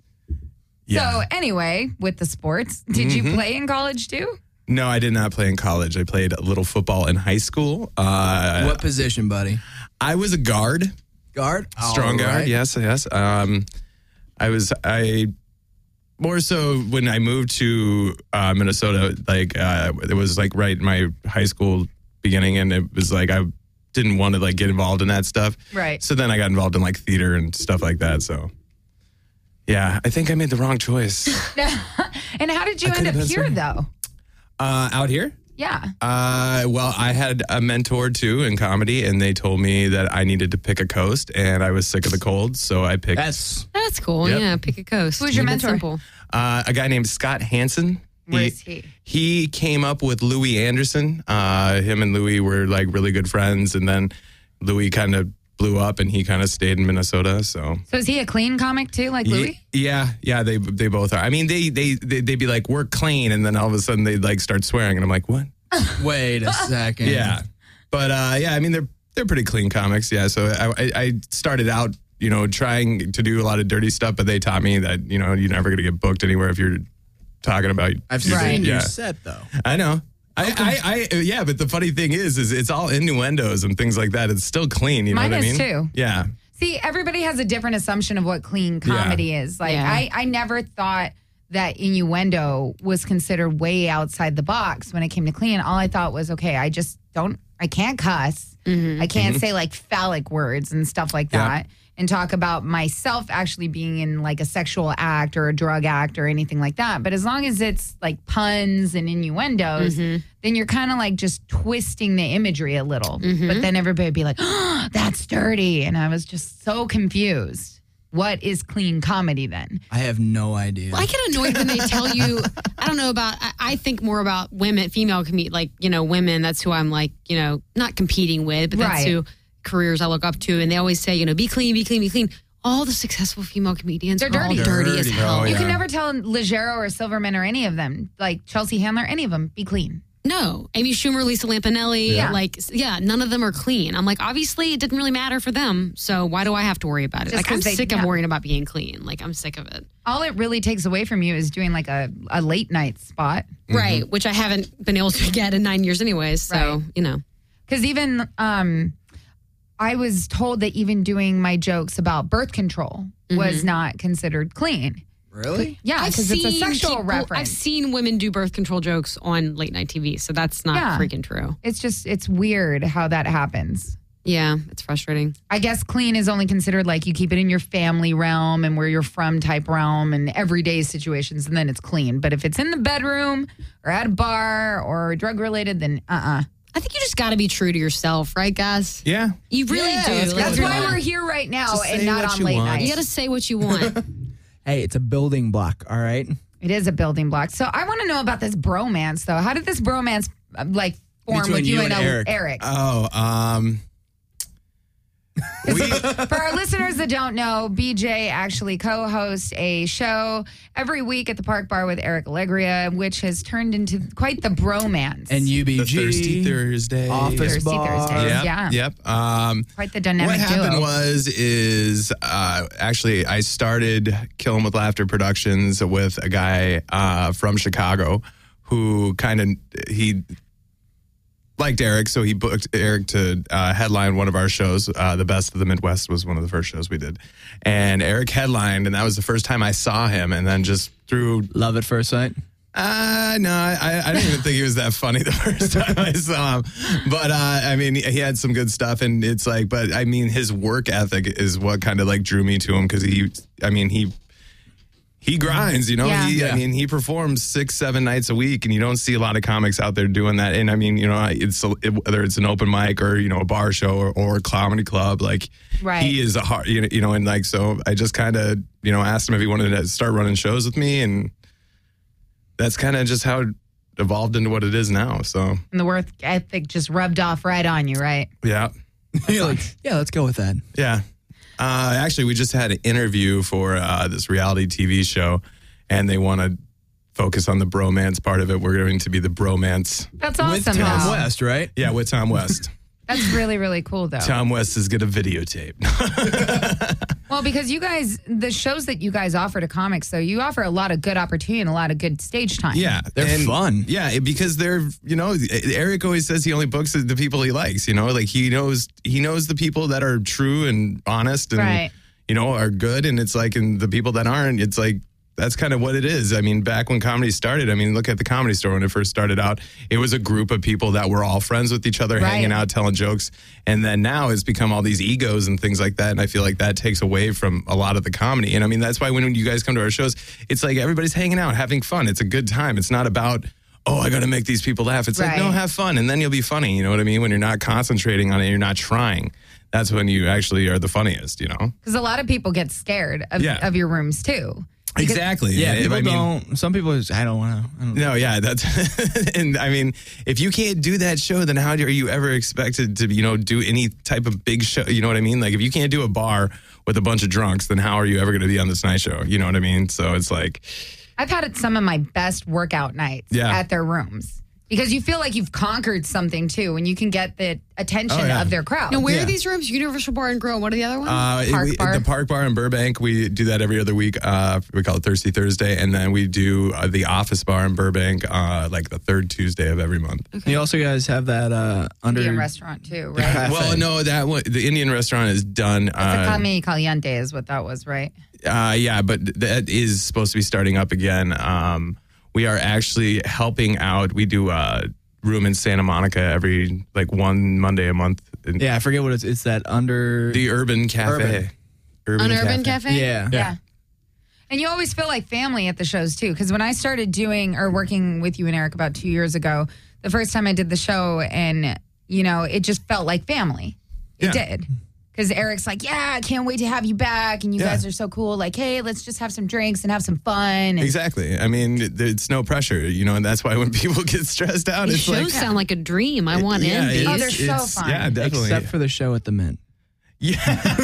Yeah. So, anyway, with the sports, did you play in college too? No, I did not play in college. I played a little football in high school. Uh, What position, buddy? I was a guard. Guard? Strong All guard, right. yes, yes. Um, I was I more so when I moved to uh, Minnesota. Like uh, it was like right in my high school beginning, and it was like I didn't want to like get involved in that stuff. Right. So then I got involved in like theater and stuff like that. So yeah, I think I made the wrong choice. And how did you I end up could've been here, some- though? uh, out here. Yeah. Uh, well, I had a mentor too in comedy, and they told me that I needed to pick a coast, and I was sick of the cold, so I picked That's That's cool. Yep. Yeah, pick a coast. Who's your Keep it mentor? Simple. uh, a guy named Scott Hansen. Where is he? He came up with Louis Anderson. Uh, him and Louis were like really good friends, and then Louis kind of blew up, and he kind of stayed in Minnesota. So. So, is he a clean comic too, like Louis? Ye- Yeah, yeah, they they both are. I mean, they they they they'd be like, "We're clean," and then all of a sudden they like start swearing, and I'm like, "What?" wait a second. Yeah, but uh, yeah, I mean they're they're pretty clean comics. Yeah, so I, I I started out, you know, trying to do a lot of dirty stuff, but they taught me that you know you're never gonna get booked anywhere if you're talking about. I've your seen day. your Yeah, set though. I know. I, I, I, yeah, but the funny thing is, is it's all innuendos and things like that. It's still clean. You know Mine what I is mean? too. Yeah. See, everybody has a different assumption of what clean comedy Yeah. is. Like, Yeah. I, I never thought that innuendo was considered way outside the box when it came to clean. All I thought was, okay, I just don't, I can't cuss. I can't say like phallic words and stuff like Yeah. that. And talk about myself actually being in like a sexual act or a drug act or anything like that. But as long as it's like puns and innuendos, then you're kind of like just twisting the imagery a little. But then everybody would be like, oh, that's dirty. And I was just so confused. What is clean comedy then? I have no idea. I get annoyed when they tell you, I don't know about, I, I think more about women, female, com- like, you know, women. That's who I'm like, you know, not competing with, but that's Right. who careers I look up to. And they always say, you know, be clean, be clean, be clean. All the successful female comedians They're are all dirty. dirty as Dirty. hell. Oh, You yeah. can never tell Leggero or Silverman or any of them, like Chelsea Handler, any of them, be clean. No, Amy Schumer, Lisa Lampanelli, Yeah. like, yeah, none of them are clean. I'm like, obviously, it didn't really matter for them. So why do I have to worry about it? Just like, I'm 'cause they- sick yeah. of worrying about being clean. Like, I'm sick of it. All it really takes away from you is doing like a, a late night spot. Right, which I haven't been able to get in nine years anyways. So, Right. you know. Because even um, I was told that even doing my jokes about birth control was not considered clean. Really? Yeah, because it's a seen sexual people- reference. I've seen women do birth control jokes on late night T V, so that's not Yeah. freaking true. It's just, it's weird how that happens. Yeah, it's frustrating. I guess clean is only considered like you keep it in your family realm and where you're from type realm and everyday situations, and then it's clean. But if it's in the bedroom or at a bar or drug related, then uh uh I think you just got to be true to yourself, right, guys? Yeah. You really Yeah, do. let's go Like, That's with why that. we're here right now Just and say not what on you late want. night. you got to say what you want. Hey, it's a building block, all right? It is a building block. So I want to know about this bromance, though. How did this bromance uh, like form Between with you, you and, and uh, Eric. Eric? Oh, um, we, For our listeners that don't know, B J actually co-hosts a show every week at the Park Bar with Eric Allegria, which has turned into quite the bromance. And U B the G. Thirsty Thursday. Office Thirsty bar. Thursdays. Yep, Yeah. Yep. Um, quite the dynamic what happened duo. was is uh, actually I started Killing with Laughter Productions with a guy uh, from Chicago who kind of he liked Eric, so he booked Eric to uh, headline one of our shows. Uh, the Best of the Midwest was one of the first shows we did, and Eric headlined, and that was the first time I saw him. And then just through Love at first sight. Uh, no, I, I didn't even think he was that funny the first time I saw him. But, uh, I mean, he had some good stuff. And it's like, but I mean, his work ethic is what kind of like drew me to him because he, I mean, he, he grinds, you know, Yeah. he, Yeah. I mean, he performs six, seven nights a week and you don't see a lot of comics out there doing that. And I mean, you know, it's a, it, whether it's an open mic or, you know, a bar show or, or a comedy club, like Right. he is a hard, you know, you know, and like, so I just kind of, you know, asked him if he wanted to start running shows with me, and that's kind of just how it evolved into what it is now. So, And the work ethic just rubbed off right on you, right? yeah. You're like, yeah, let's go with that. Yeah. Uh, actually, we just had an interview for uh, this reality T V show, and they want to focus on the bromance part of it. We're going to be the bromance. That's With awesome. Tom though. West, right? Yeah, with Tom West. That's really, really cool, though. Tom West is going to videotape. Well, because you guys, the shows that you guys offer to comics, though, you offer a lot of good opportunity and a lot of good stage time. Yeah, They're and- fun. Yeah, it- because they're, you know, Eric always says he only books the people he likes. You know, like he knows he knows the people that are true and honest and Right. you know are good, and it's like, and the people that aren't, it's like. That's kind of what it is. I mean, back when comedy started, I mean, look at the Comedy Store when it first started out. It was a group of people that were all friends with each other, Right. hanging out, telling jokes. And then now it's become all these egos and things like that. And I feel like that takes away from a lot of the comedy. And I mean, that's why when, when you guys come to our shows, it's like everybody's hanging out, having fun. It's a good time. It's not about, oh, I got to make these people laugh. It's like, Right. no, have fun. And then you'll be funny. You know what I mean? When you're not concentrating on it, you're not trying. That's when you actually are the funniest, you know? Because a lot of people get scared of, Yeah. of your rooms, too. Exactly. Yeah, If- people I mean- don't. Some people just, I don't want to. No, yeah, that's and I mean, if you can't do that show, then how are you ever expected to, you know, do any type of big show? You know what I mean? Like, if you can't do a bar with a bunch of drunks, then how are you ever going to be on this night show? You know what I mean? So it's like, I've had some of my best workout nights Yeah. at their rooms Because you feel like you've conquered something too, when you can get the attention Oh, yeah. of their crowd. Now, where Yeah. are these rooms? Universal Bar and Grill. What are the other ones? Uh, Park we, Bar. The Park Bar in Burbank, we do that every other week. Uh, we call it Thirsty Thursday. And then we do uh, the Office Bar in Burbank uh, like the third Tuesday of every month. You also guys have that uh, under Indian restaurant too, right? Cafe. Well, no, that one, the Indian restaurant is done. It's a Uh, Come Caliente is what that was, right? uh, yeah, but that is supposed to be starting up again. Um, we are actually helping out. We do a room in Santa Monica every like one Monday a month. In Yeah, I forget what it's. It's that under. The Urban Cafe. Urban. On Urban Cafe? Yeah. Yeah. And you always feel like family at the shows too. Because when I started doing or working with you and Eric about two years ago, the first time I did the show, and you know, it just felt like family. It Yeah. did. Because Eric's like, yeah, I can't wait to have you back. And you Yeah. guys are so cool. Like, hey, let's just have some drinks and have some fun. And Exactly. I mean, it- it's no pressure, you know, and that's why when people get stressed out, These it's shows like, sound like a dream. I want yeah, in these. Oh, they're so it's- fun. Yeah, definitely. Except for the show at the Mint. Yeah,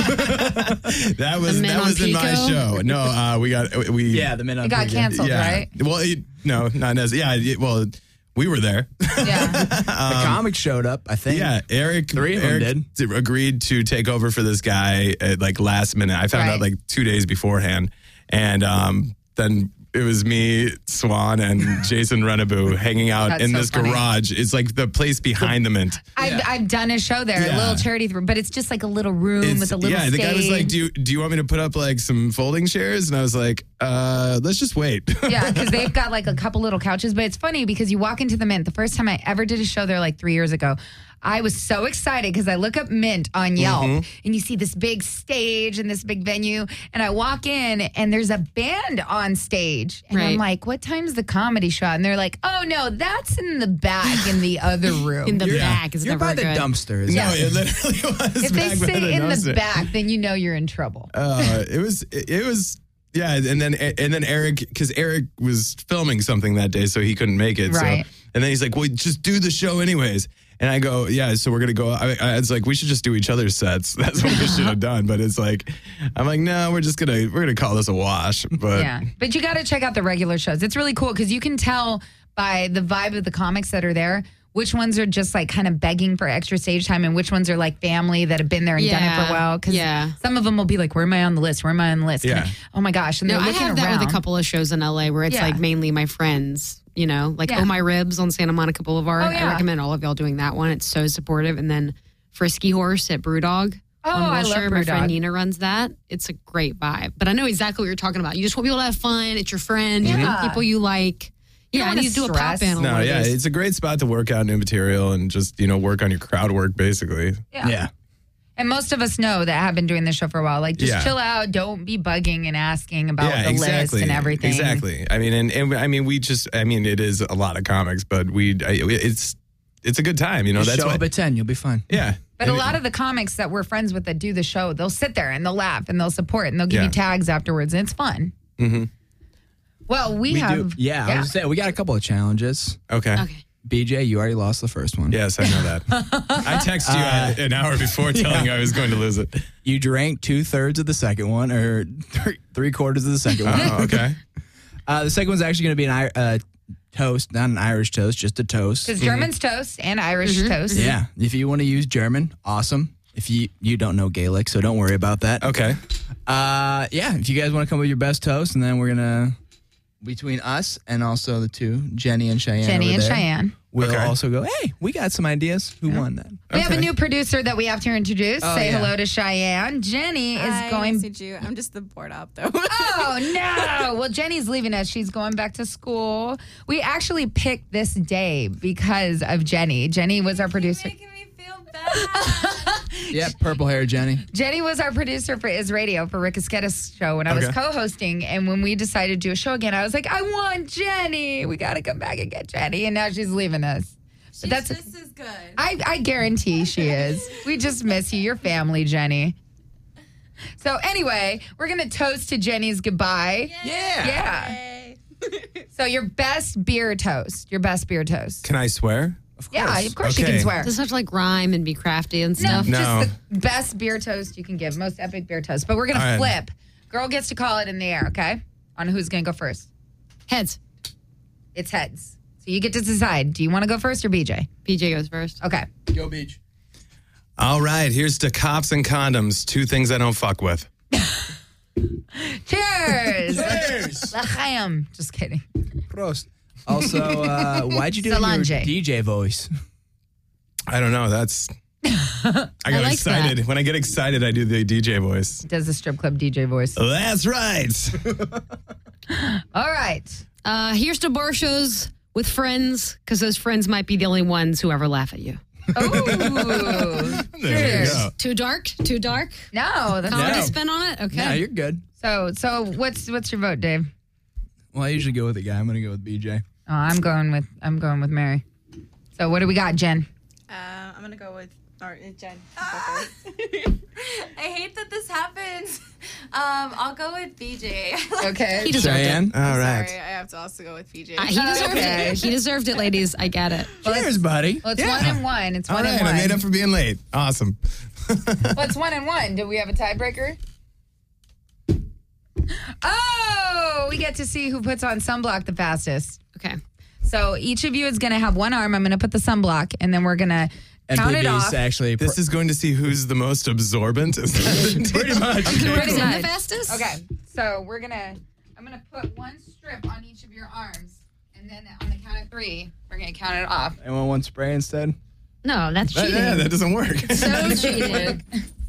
that was The Men that on was in my Pico? show. No, uh, we got we Yeah, the Mint. it got canceled, yeah. right? Well, it, no, not necessarily. Yeah, it- well, we were there. Yeah. The comics showed up. I think. Yeah, Eric. Three of them Eric did. agreed to take over for this guy at like last minute. I found Right. out like two days beforehand, and um, then it was me, Swan, and Jason Renaboo hanging out That's in so this funny. garage. It's like the place behind the Mint. I've, I've done a show there, a Yeah. little charity, th- but it's just like a little room It's- with a little yeah, the guy was like, stage. "Do you do you want me to put up like some folding chairs?" And I was like, "Uh, let's just wait." Yeah, because they've got like a couple little couches. But it's funny because you walk into the Mint. The first time I ever did a show there, like three years ago, I was so excited because I look up Mint on Yelp Mm-hmm. and you see this big stage and this big venue. And I walk in and there's a band on stage. And I'm Right. like, what time's the comedy shot? And they're like, oh, no, that's in the back in the other room. In the Yeah. back is You're never by the good. dumpsters. No, it literally was. if they back by say in the dumpster. back, then you know you're in trouble. Uh, it was it, it was yeah, and then and then Eric, because Eric was filming something that day, so he couldn't make it. Right. So and then he's like, "Well, just do the show anyways." And I go, "Yeah." So we're gonna go. I, I it's like we should just do each other's sets. That's what we should have done. But it's like, I'm like, no, we're just gonna we're gonna call this a wash. But Yeah. But you got to check out the regular shows. It's really cool because you can tell by the vibe of the comics that are there which ones are just like kind of begging for extra stage time and which ones are like family that have been there and done it for a Yeah. while. Because Yeah. some of them will be like, where am I on the list? Where am I on the list? Yeah. And, oh my gosh. And No, they're I looking have that around. with a couple of shows in L A where it's Yeah. like mainly my friends, you know, like Yeah. Oh My Ribs on Santa Monica Boulevard. Oh, yeah. I recommend all of y'all doing that one. It's so supportive. And then Frisky Horse at Brewdog. Oh, on I Wilshire. love My Brewdog. friend Nina runs that. It's a great vibe. But I know exactly what you're talking about. You just want people to have fun. It's your friend. You Yeah. want people you like. You Yeah, don't I need to do wanna a pop stress. panel. no, one of yeah, these. it's a great spot to work out new material and just you know work on your crowd work basically. Yeah. Yeah. And most of us know that have been doing this show for a while. Like, just Yeah. chill out. Don't be bugging and asking about yeah, the exactly. list and everything. Exactly. I mean, and, and I mean, we just, I mean, it is a lot of comics, but we, I, it's, it's a good time, you know. Just That's show why. up at ten. You'll be fine. Yeah. But a lot of the comics that we're friends with that do the show, they'll sit there and they'll laugh and they'll support and they'll give Yeah. you tags afterwards. And it's fun. Mm-hmm. Well, we, We have. do. Yeah, I was saying we got a couple of challenges. Okay. Okay. B J, you already lost the first one. Yes, I know that. I texted you uh, an hour before telling you I was going to lose it. You drank two thirds of the second one, or th- three quarters of the second one. Oh, okay. Uh, the second one's actually going to be an I- uh, toast, not an Irish toast, just a toast. Because German's toast and Irish toast. Yeah, if you want to use German, awesome. If you you don't know Gaelic, so don't worry about that. Okay. Uh, yeah, if you guys want to come with your best toast, and then we're gonna between us and also the two Jenny and Cheyenne. Jenny over and there, Cheyenne. We'll Okay. also go. Hey, we got some ideas. Who won that? We have a Okay. new producer that we have to introduce. Oh, Say yeah. hello to Cheyenne. Jenny is Hi, going. nice to meet you. I'm just the board op, though. Oh, no. Well, Jenny's leaving us. She's going back to school. We actually picked this day because of Jenny. Jenny was our producer. Making me feel bad. Yep, purple hair, Jenny. Jenny was our producer for Is Radio for Rick Esqueda's show when I was Okay. co-hosting. And when we decided to do a show again, I was like, I want Jenny. We got to come back and get Jenny. And now she's leaving us. She's But that's just as good. I, I guarantee she is. We just miss you. Your family, Jenny. So anyway, we're going to toast to Jenny's goodbye. Yeah. Yeah. Yay. So your best beer toast. Your best beer toast. Can I swear? Of course. Yeah, of course you Okay. can swear. Does it have to like rhyme and be crafty and No, stuff? No. just the best beer toast you can give. Most epic beer toast. But we're going to All right. flip. Girl gets to call it in the air, okay? On who's going to go first. Heads. It's heads. It's So you get to decide. Do you want to go first or B J? B J goes first. Okay. Go Beach. All right, here's to cops and condoms. Two things I don't fuck with. Cheers. Cheers. L'chaim. Just kidding. Prost. Also, uh, why'd you do your Solange. D J voice? I don't know. That's. I got like excited. When I get excited, I do the D J voice. Does the strip club D J voice. That's right. All right. Uh, here's to bar shows with friends, because those friends might be the only ones who ever laugh at you. Oh. There you go. Too dark? Too dark? No, that's Comedy No. spin on it? Okay. Yeah, you're good. so. So what's what's your vote, Dave? Well, I usually go with a guy. I'm going to go with B J. Oh, I'm going with I'm going with Mary. So what do we got, Jen? Uh, I'm gonna go with or uh, Jen. I hate that this happens. Um, I'll go with B J. Okay. He deserved Cheyenne. it. All right. Sorry, I have to also go with B J. Uh, he deserved Okay. it. He deserved it, ladies. I get it. Cheers, buddy. Well, it's Yeah. one and one. It's All one right, and one. I made up for being late. Awesome. Well, it's one and one. Do we have a tiebreaker? Oh, we get to see who puts on sunblock the fastest. Okay. So each of you is going to have one arm. I'm going to put the sunblock, and then we're going to count it M P B's off. actually. This is going to see who's the most absorbent. Is that pretty much. Who's Pretty in the much. fastest? Okay, so we're gonna. I'm gonna put one strip on each of your arms, and then on the count of three, we're gonna count it off. I want one spray instead. No, that's That- cheating. yeah, that doesn't work. So cheating.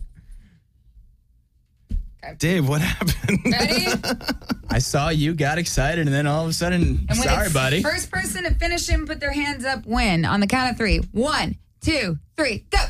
Dave, what happened? Ready? I saw you, got excited, and then all of a sudden, And when sorry, it's buddy. First person to finish and put their hands up win. On the count of three. One, two, three, go.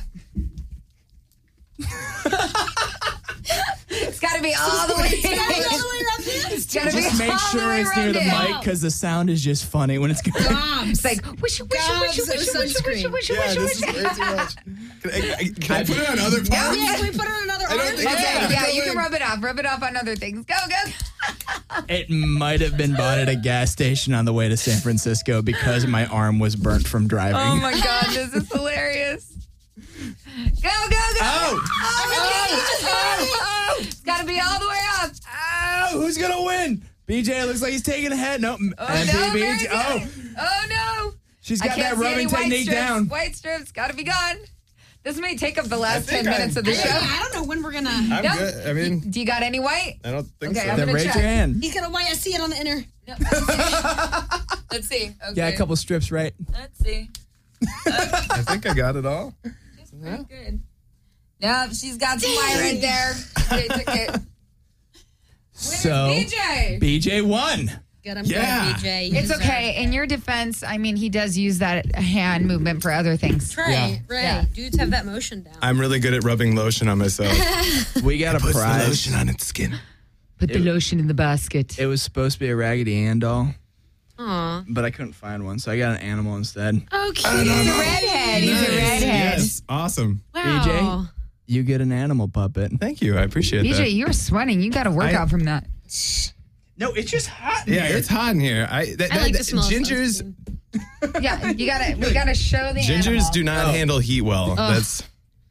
It's got to be all the way. It's got to be Just make all sure the way it's near the around mic it. because the sound is just funny when it's going. It's like wish, wish, wish, wish, wish, wish, wish, wish, wish, Yeah, wish, this is wish. way too much. Can I, I- can I put it on other parts? Yeah. we put it on another I don't arm? think it's Okay, on yeah, other you can leg. rub it off. Rub it off on other things. Go, go. It might have been bought at a gas station on the way to San Francisco because my arm was burnt from driving. Oh my God, this is hilarious. Go, go, go. Oh! Oh, oh, it's got to be all the way up. Oh, who's gonna win? B J looks like he's taking a head. Nope. Oh, M P no, B. very good. Oh, Oh, no. she's I got can't that see any rubbing white technique strips. down. White strips got to be gone. This may take up the last ten think minutes I'm of the good. show. I don't know when we're gonna. I'm No. good. I mean, Do you got any white? I don't think Okay, so. I'm Then gonna raise check. your hand. He's gonna white. I see it on the inner. Let's see. Okay. Yeah, a couple strips, right? Let's see. I think I got it all. Pretty good. Yeah, she's got some white right there. They took it. Winner's So B J. B J won. Good, I'm Yeah. good, B J. You It's deserve okay. it. In your defense, I mean, he does use that hand movement for other things. Right, Yeah. right. Yeah. Dudes have that motion down. I'm really good at rubbing lotion on myself. We got a Puts the prize. lotion on its skin. Put the lotion in the basket. It was supposed to be a Raggedy Ann doll, Aw. but I couldn't find one, so I got an animal instead. Oh, cute. He's a redhead. He's a Nice. redhead. Yes, awesome. Wow. B J? You get an animal puppet. Thank you. I appreciate B J, that. you're sweating. You got to work I- out from that. No, it's just hot. Yeah, it's hot in here. I, that, I like that- the smell of gingers. sunscreen. Yeah, you gotta. We gotta show the Gingers animal. do not handle heat well. That's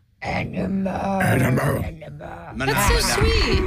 That's so sweet.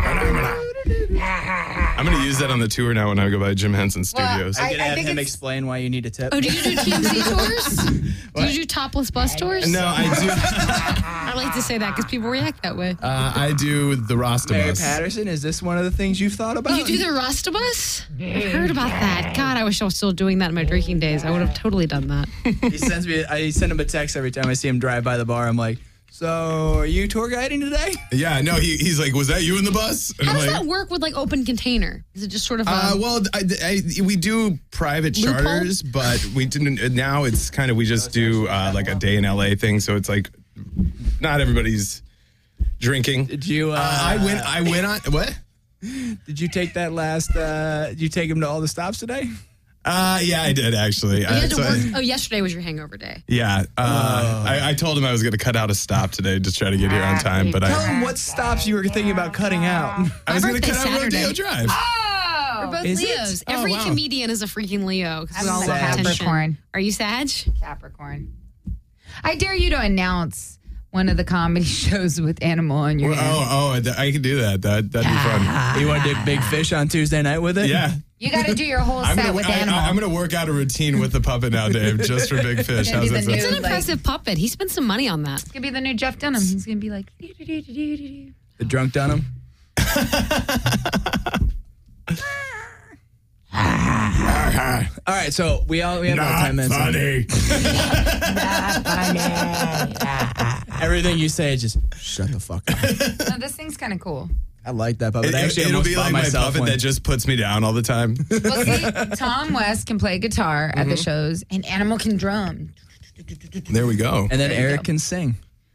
I'm gonna use that on the tour now when I go by Jim Henson Well, Studios. I- I'm gonna have think him it's- explain why you need a tip. Oh, do you do T M Z tours? Do you do topless bus tours? no, I do. I like to say that because people react that way. Uh, I do the Rasta Mary bus. Patterson, is this one of the things you've thought about? You do the Rasta bus? I've heard about that. God, I wish I was still doing that in my drinking days. I would have totally done that. He sends me. I send him a text every time I see him drive by the bar. I'm like, so are you tour guiding today? Yeah, no, he, he's like, was that you in the bus? And How I'm does like, that work with like open container? Is it just sort of a, Uh, well, I, I, we do private Loophole? charters, but we didn't. Now it's kind of we just do uh, like a day in L A thing. So it's like not everybody's drinking. Did you? Uh, Uh, I went. I went on what? Did you take that last? Uh, did you take him to all the stops today? Uh, yeah, I did actually. you Uh, had to so I- work? Oh, yesterday was your hangover day. yeah, uh, I, I told him I was going to cut out a stop today to try to get here on time, but Tell I, him what stops you were thinking about cutting out. I was My going to cut birthday's out Rodeo Saturday. Drive. Oh, We're both Is it? Leos. Oh, Every wow. comedian is a freaking Leo because we I'm all a love attention. Capricorn. Are you Sag? Capricorn. I dare you to announce one of the comedy shows with Animal on your hand. Oh, oh, I can do that. That that'd be fun. You want to do Big Fish on Tuesday night with it? Yeah. You got to do your whole I'm set gonna, with I, Animal. I, I'm going to work out a routine with the puppet now, Dave, just for Big Fish. Gonna How's be that the It's sound? an Like- impressive puppet. He spent some money on that. It's going to be the new Jeff Dunham. He's going to be like, "Do-do-do-do-do-do." The drunk Dunham. All right, so we all we have about ten minutes. Everything you say is just shut the fuck up. No, this thing's kind of cool. I like that puppet. It, Actually, it'll almost be bought like my myself puppet one. that just puts me down all the time. Well, see, Tom West can play guitar at the shows, and Animal can drum. There we go. And then There you Eric go. can sing.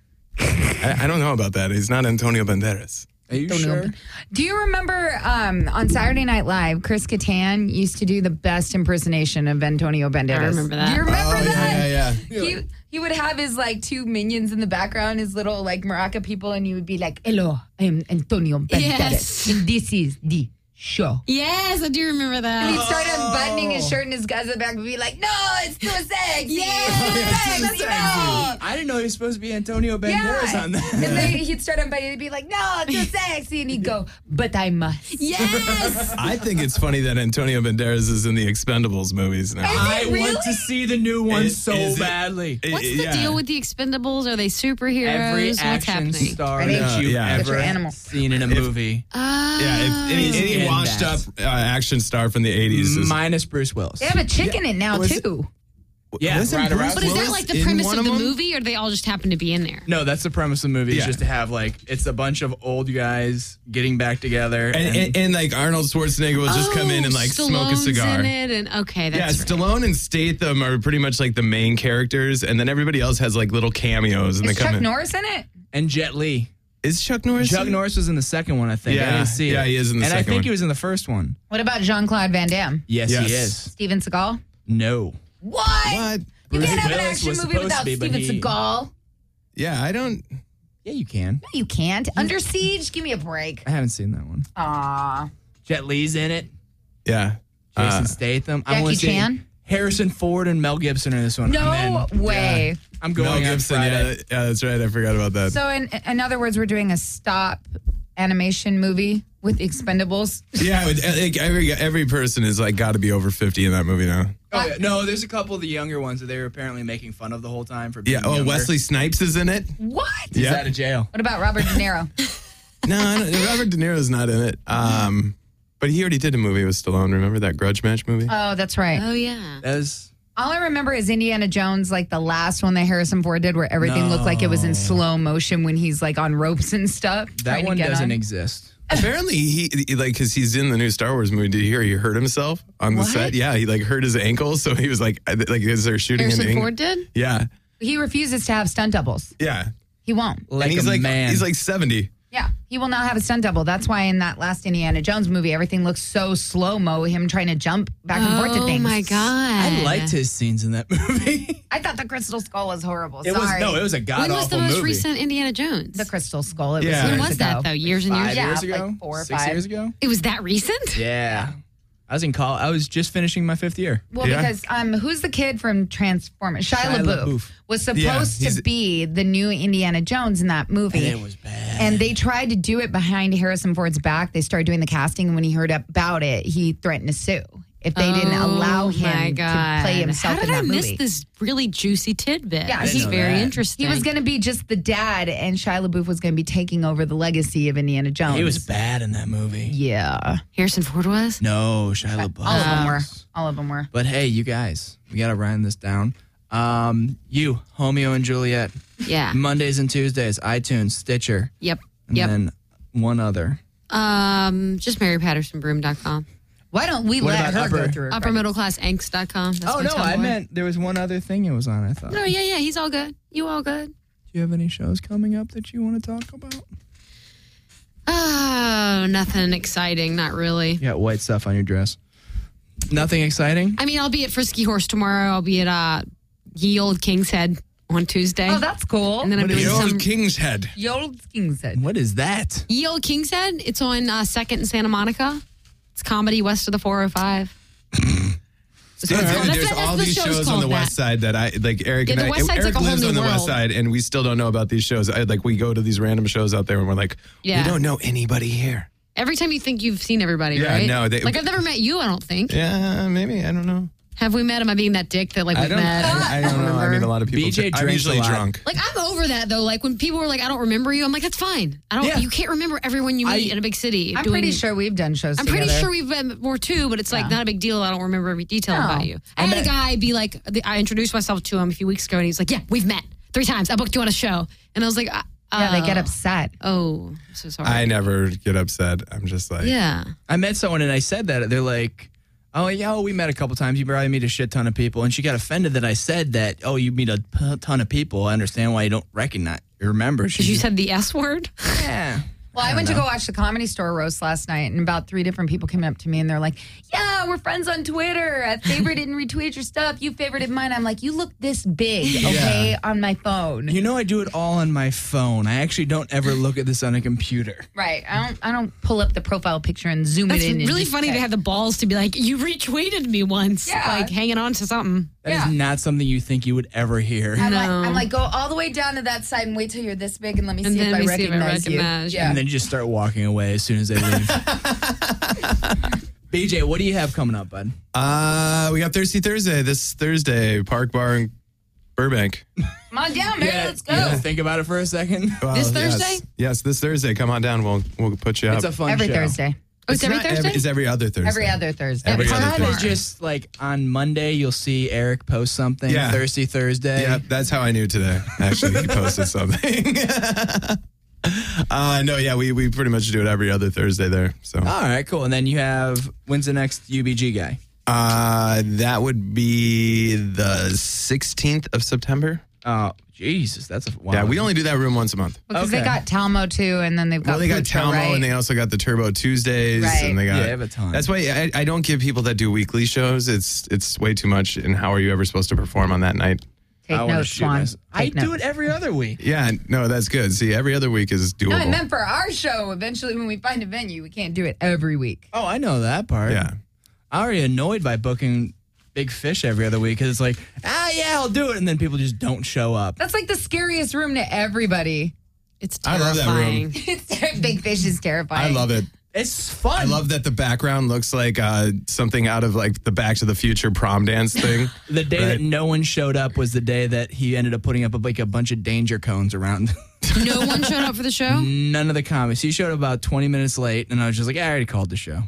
I, I don't know about that. He's not Antonio Banderas. Are you Don't sure? know. Do you remember um, on Saturday Night Live, Chris Kattan used to do the best impersonation of Antonio Banderas? I remember that. Do you remember Oh, that? yeah, yeah, He, he would have his like two minions in the background, his little like maraca people, and he would be like, "Hello, I'm Antonio Banderas, Yes. and this is the show." Yes, I do remember And that. he'd start unbuttoning his shirt, and his guys in the back would be like, "No, it's too sexy. Yes, it's too sexy. No." I didn't know he was supposed to be Antonio Banderas Yeah. on that. And then he'd start unbuttoning, he'd be like, "No, it's too sexy," and he'd go, "But I must." Yes. I think it's funny that Antonio Banderas is in the Expendables movies now. I Is it really? want to see the new one Is- so is it- badly. It- What's the yeah. deal with the Expendables? Are they superheroes? Every What's action happening? star Ready? that you've Yeah. Get your ever animal. seen in a movie, Oh. Yeah, if any, He's any in washed that. up uh, action star from the eighties is minus Bruce Willis. They have a chick in it now, Was it- too. Yeah, Wasn't Ryder Bruce But is that Willis like the in premise one of the them? movie, or they all just happen to be in there? No, that's the premise of the movie. Is Yeah. just to have like it's a bunch of old guys getting back together. And, and, and like Arnold Schwarzenegger will just come in and like smoke a Oh, Stallone's cigar. in it, and okay, Yeah, that's right. Stallone and Statham are pretty much like the main characters, and then everybody else has like little cameos, and Is they come Chuck in. Norris in it? and Jet Li. Is Chuck Norris? Chuck in it? Norris was in the second one, I think. I Yeah, didn't see it. yeah, he is in the and I second think one. he was in the first one. What about Jean-Claude Van Damme? Yes, Yes. he is. Steven Seagal? No. What? What? You Bruce can't have an Willis action was movie supposed without to be, but Steven he- Seagal. Yeah, I don't. Yeah, you can. No, you can't. Under Siege? Give me a break. I haven't seen that one. Aw. Jet Li's in it. Yeah. Jason Uh, Statham. Jackie wanna see Chan? Harrison Ford and Mel Gibson in this one. No I'm in. way. Yeah. I'm going Mel on Gibson. Yeah, Friday. yeah, that's right. I forgot about that. So, in, in other words, we're doing a stop animation movie with Expendables. yeah, with, like, every every person is like got to be over fifty in that movie now. Oh, yeah. No, there's a couple of the younger ones that they were apparently making fun of the whole time for being Yeah. Oh, younger. Wesley Snipes is in it. What? He's Yeah. out of jail. What about Robert De Niro? No, I don't, Robert De Niro's not in it. Um, but he already did a movie with Stallone. Remember that Grudge Match movie? Oh, that's right. Oh yeah. That was All I remember is Indiana Jones, like the last one that Harrison Ford did, where everything looked like it was in slow motion when he's like on ropes and stuff. that trying to one get doesn't on. exist. Apparently, he he- like because he's in the new Star Wars movie. Did you hear he hurt himself on the What? set? Yeah, he like hurt his ankle, so he was like like as they're shooting in Harrison Eng- Ford did? Yeah, He refuses to have stunt doubles. yeah. He won't. Like and he's a like man. he's like seventy. Yeah, he will not have a stunt double. That's why in that last Indiana Jones movie, everything looks so slow mo. Him trying to jump back and forth to Oh things. my god. I liked his scenes in that movie. I thought the Crystal Skull was horrible. It was Sorry. no, it was a god When was awful the most movie. recent Indiana Jones? the Crystal Skull. It was Yeah. When years was ago. that though? Years and years Five ago? Yeah, years ago, like four or six five. years ago. It was that recent? Yeah, I was in college. I was just finishing my fifth year. Well, Yeah. because um, who's the kid from Transformers? Shia, Shia LaBeouf, LaBeouf. was supposed Yeah, to he's- be the new Indiana Jones in that movie. And it was bad. And they tried to do it behind Harrison Ford's back. They started doing the casting, and when he heard about it, he threatened to sue if they didn't allow Oh, him my to God. play himself How did in I that miss movie. this really juicy tidbit? Yeah, This he- is know very that. interesting. He was going to be just the dad, and Shia LaBeouf was going to be taking over the legacy of Indiana Jones. He was bad in that movie. Yeah. Harrison Ford was? No, Shia LaBeouf. All of them were. All of them were. But hey, you guys, we gotta write this down. Um, you, Homeo and Juliet, Yeah. Mondays and Tuesdays, iTunes, Stitcher, Yep. and Yep. then one other. Um, just mary patterson broom dot com. Why don't we What let about her upper- go through her Upper middle class angst dot com. That's Oh my no, Tumblr. I meant there was one other thing it was on. I thought. No, Do yeah, yeah. He's all good. You all good. you have any shows coming up that you want to talk about? Oh, nothing exciting. Not really. You got white stuff on your dress. Nothing exciting. I mean, I'll be at Frisky Horse tomorrow. I'll be at uh, Ye Old King's Head on Tuesday. Oh, that's cool. and then I'm The doing old some King's Head. Yold King said. What is that? Ye Old King's Head. It's on uh, Second in Santa Monica. It's comedy west of the four oh five. That's Dude, what it's dude, called. That's there's what- that's all the these show's shows on called the that. west side that I like. Eric Yeah, and the I. west side's Eric like a whole lives new on the west world. side, and we still don't know about these shows. I, like we go to these random shows out there, and we're like, Yeah. we don't know anybody here. Every time you think you've seen everybody, Yeah, right? no, they- like, I've never met you, I don't think. Yeah, maybe. I don't know. Have we met? Am I being that dick that, like, I we've don't, met? I, I don't know. I mean, a lot of people. B J I'm drinks usually a lot. drunk. Like, I'm over that, though. Like, when people were like, I don't remember you, I'm like, that's fine. I don't. Yeah. You can't remember everyone you meet I- in a big city. I'm doing- pretty sure we've done shows I'm together. pretty sure we've been more too, but it's like Yeah. not a big deal. I don't remember every detail No. about you. I had a guy be like, I introduced myself to him a few weeks ago, and he's like, "Yeah, we've met three times. I booked you on a show," and I was like, uh, Yeah, they get uh, upset. Oh, I'm so sorry. I never get upset. I'm just like, Yeah. I met someone and I said that. They're like, oh, yeah, oh, we met a couple times. You probably meet a shit ton of people. And she got offended that I said that, oh, you meet a p- ton of people. I understand why you don't recognize, remember. She Because you said the S word. yeah. Well, I, went to go watch the Comedy Store roast last night, and about three different people came up to me, and they're like, "Yeah, we're friends on Twitter. I favorited and retweeted your stuff. You favorited mine." I'm like, "You look this big, okay, on my phone." You know, I do it all on my phone. I actually don't ever look at this on a computer. Right? I don't. I don't pull up the profile picture and zoom That's it in. and really just funny say- to have the balls to be like, you retweeted me once, Yeah. like hanging on to something. That is Yeah. not something you think you would ever hear. I'm, like, No. I'm like, go all the way down to that side and wait till you're this big, and let me And see if then I we see if I recognize you. recognize you. Yeah. And then you just start walking away as soon as they leave. B J, what do you have coming up, bud? uh, we got Thirsty Thursday this Thursday, Park Bar in Burbank. Come on down, man. Yeah, Let's go. you gotta think about it for a second. Well, This yes. Thursday? Yes, this Thursday. Come on down. We'll we'll put you up. It's a fun Every show. Thursday. Oh, it's every not Thursday? it's every other Thursday. Every other Thursday. Every It's other kind of Thursday. just like on Monday, you'll see Eric post something. Yeah. Thirsty Thursday. Yeah, that's how I knew today. Actually, he posted something. uh, no, yeah, we, we pretty much do it every other Thursday there. So All right, cool. And then you have, when's the next U B G guy? uh, that would be the sixteenth of September. Oh, Jesus, that's a wow. Yeah, we only do that room once a month. Because Okay. they got Talmo too, and then they've got Well, they got Pucho, Talmo, right? and they also got the Turbo Tuesdays, Right. and they got Yeah, they have a ton. That's why I, I don't give people that do weekly shows. It's it's way too much. And how are you ever supposed to perform on that night? Take I wanna notes, shoot Swan. myself. I Take do notes. it every other week. Yeah, no, that's good. See, every other week is doable. No, I meant for our show. Eventually, when we find a venue, we can't do it every week. Oh, I know that part. yeah. I'm already annoyed by booking Big Fish every other week because it's like, ah, yeah, I'll do it. And then people just don't show up. That's like the scariest room to everybody. It's I love that room. terrifying. It's Big Fish is terrifying. I love it. It's fun. I love that the background looks like uh, something out of like the Back to the Future prom dance thing. The day Right. that no one showed up was the day that he ended up putting up like a bunch of danger cones around. No one showed up for the show? None of the comics. He showed up about twenty minutes late, and I was just like, I already called the show.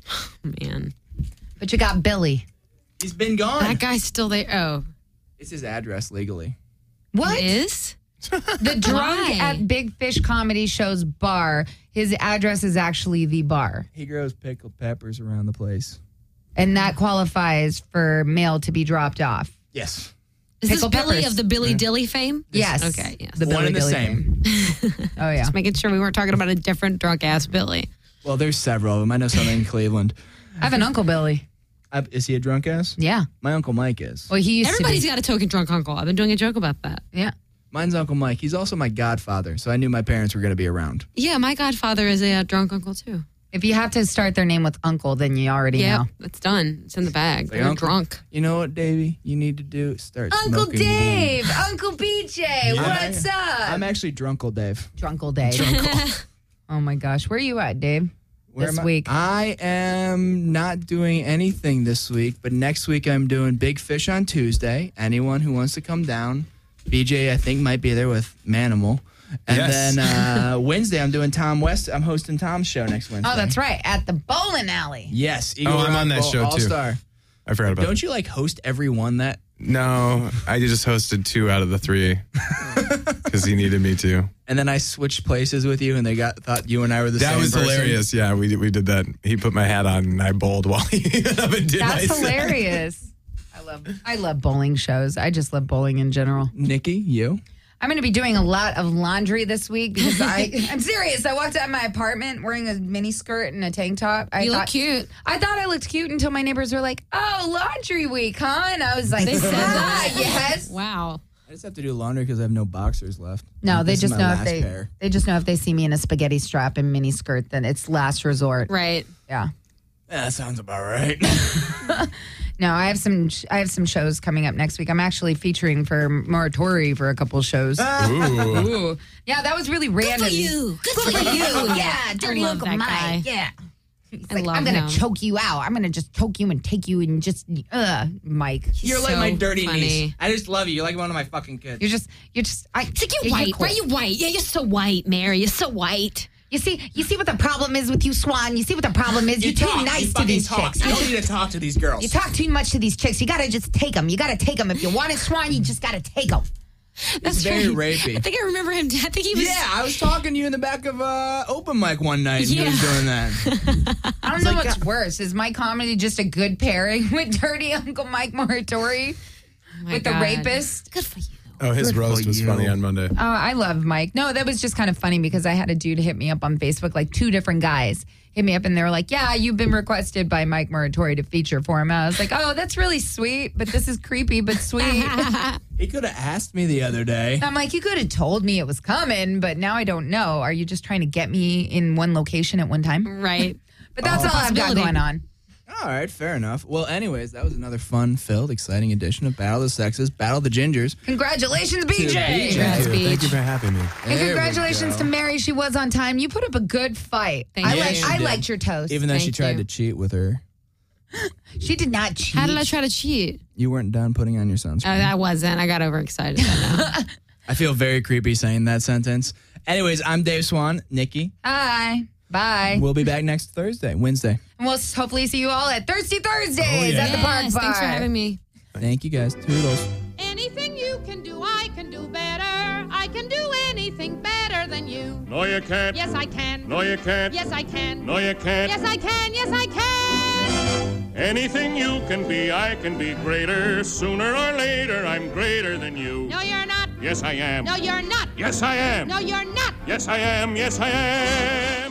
Man. But you got Billy. He's been gone. That guy's still there. Oh. It's his address legally. What? It is? The drunk Why? at Big Fish Comedy Show's bar. His address is actually the bar. He grows pickled peppers around the place. And that qualifies for mail to be dropped off. Yes. Is Pickle this Billy peppers. of the Billy Dilly fame? Yes. Okay, yes. The One Billy and the Dilly same. fame. Oh, yeah. Just making sure we weren't talking about a different drunk ass Billy. Well, there's several of them. I know some in Cleveland. I have an Uncle Billy. Uh, is he a drunk ass? Yeah. My Uncle Mike is. Well, he used Everybody's to got a token drunk uncle. I've been doing a joke about that. be. Yeah. Mine's Uncle Mike. He's also my godfather, so I knew my parents were going to be around. Yeah, my godfather is a uh, drunk uncle too. If you have to start their name with Uncle, then you already Yeah, know. it's done. It's in the bag. Like, They're Uncle- drunk. You know what, Davey? You need to do start Uncle smoking weed. Dave, Uncle B J, what's up? I'm actually Drunkle Dave. Drunkle Dave. Oh my gosh, where are you at, Dave? Where this am I? week. I am not doing anything this week, but next week I'm doing Big Fish on Tuesday. Anyone who wants to come down, B J I think might be there with Manimal. And Yes. then uh, Wednesday I'm doing Tom West. I'm hosting Tom's show next Wednesday. Oh, that's right, at the bowling alley. Yes. Oh, I'm on that show, too. All Star. I forgot about Don't you like host every one that? No, I just hosted two out of the three because he needed me to. And then I switched places with you, and they got thought you and I were the That same was person. hilarious. Yeah, we we did that. He put my hat on and I bowled while he went up and did my That's set. hilarious. I love I love bowling shows. I just love bowling in general. Nikki, you? I'm going to be doing a lot of laundry this week because I I'm serious. I walked out of my apartment wearing a mini skirt and a tank top. I You thought, look cute. I thought I looked cute until my neighbors were like, "Oh, laundry week, huh?" And I was like, They said ah, that. yes. Wow. I just have to do laundry because I have no boxers left. No, they This is just my know if last they pair. they just know if they see me in a spaghetti strap and mini skirt, then it's last resort. Right. Yeah. Yeah, that sounds about right. No, I have some. I have some shows coming up next week. I'm actually featuring for Moratori for a couple shows. Ooh. Ooh. Yeah, that was really random. Good for you. Good, Good for you. Yeah, dirty love Uncle that Mike. guy. Yeah. He's I like, love I'm gonna him. choke you out. I'm gonna just choke you and take you and just uh, Mike. You're like so my dirty funny. niece. I just love you. You're like one of my fucking kids. You're just, you're just. I, It's like yeah, you're white. cool. Why are you white? Yeah, you're so white, Mary. You're so white. You see, you see what the problem is with you, Swan. You see what the problem is. You're too nice you to fucking these talk. chicks. You don't need to talk to these girls. You talk too much to these chicks. You gotta just take them. You gotta take them. If you want a Swan, you just gotta take them. That's very right. rapey. I think I remember him. I think he was. Yeah, I was talking to you in the back of uh, open mic one night. And Yeah. you was doing that. I don't know what's worse. Is my comedy just a good pairing with Dirty Uncle Mike Moratori? Oh my with God. the rapist? Good for you. Oh, his Good roast for was you. funny on Monday. Oh, I love Mike. No, that was just kind of funny because I had a dude hit me up on Facebook, like two different guys hit me up and they were like, yeah, you've been requested by Mike Moratori to feature for him. I was like, oh, that's really sweet, but this is creepy, but sweet. He could have asked me the other day. I'm like, you could have told me it was coming, but now I don't know. Are you just trying to get me in one location at one time? Right. But that's all I've got Possibility. going on. All right, fair enough. Well, anyways, that was another fun-filled, exciting edition of Battle of the Sexes, Battle of the Gingers. Congratulations, B To J. B J. Congrats, Thank you. Thank you Beach. for having me. And There we congratulations go. to Mary. She was on time. You put up a good fight. Thank I you. like. She I did. liked your toast. Even though she Thank tried you. to cheat with her. she did not cheat. How did I try to cheat? You weren't done putting on your sunscreen. Oh, I wasn't. I got overexcited. I know. I feel very creepy saying that sentence. Anyways, I'm Dave Swan. Nikki. Hi. Bye. We'll be back next Thursday, Wednesday. And we'll hopefully see you all at Thirsty Thursdays Oh, yeah. at the Park Yes, Bar. thanks for having me. Thank you, guys. Toodles. Anything you can do, I can do better. I can do anything better than you. No, you can't. Yes, I can. No, you can't. Yes, I can. No, you can't. Yes, I can. Yes, I can. Anything you can be, I can be greater. Sooner or later, I'm greater than you. No, you're not. Yes, I am. No, you're not. Yes, I am. No, you're not. Yes, I am. Yes, I am.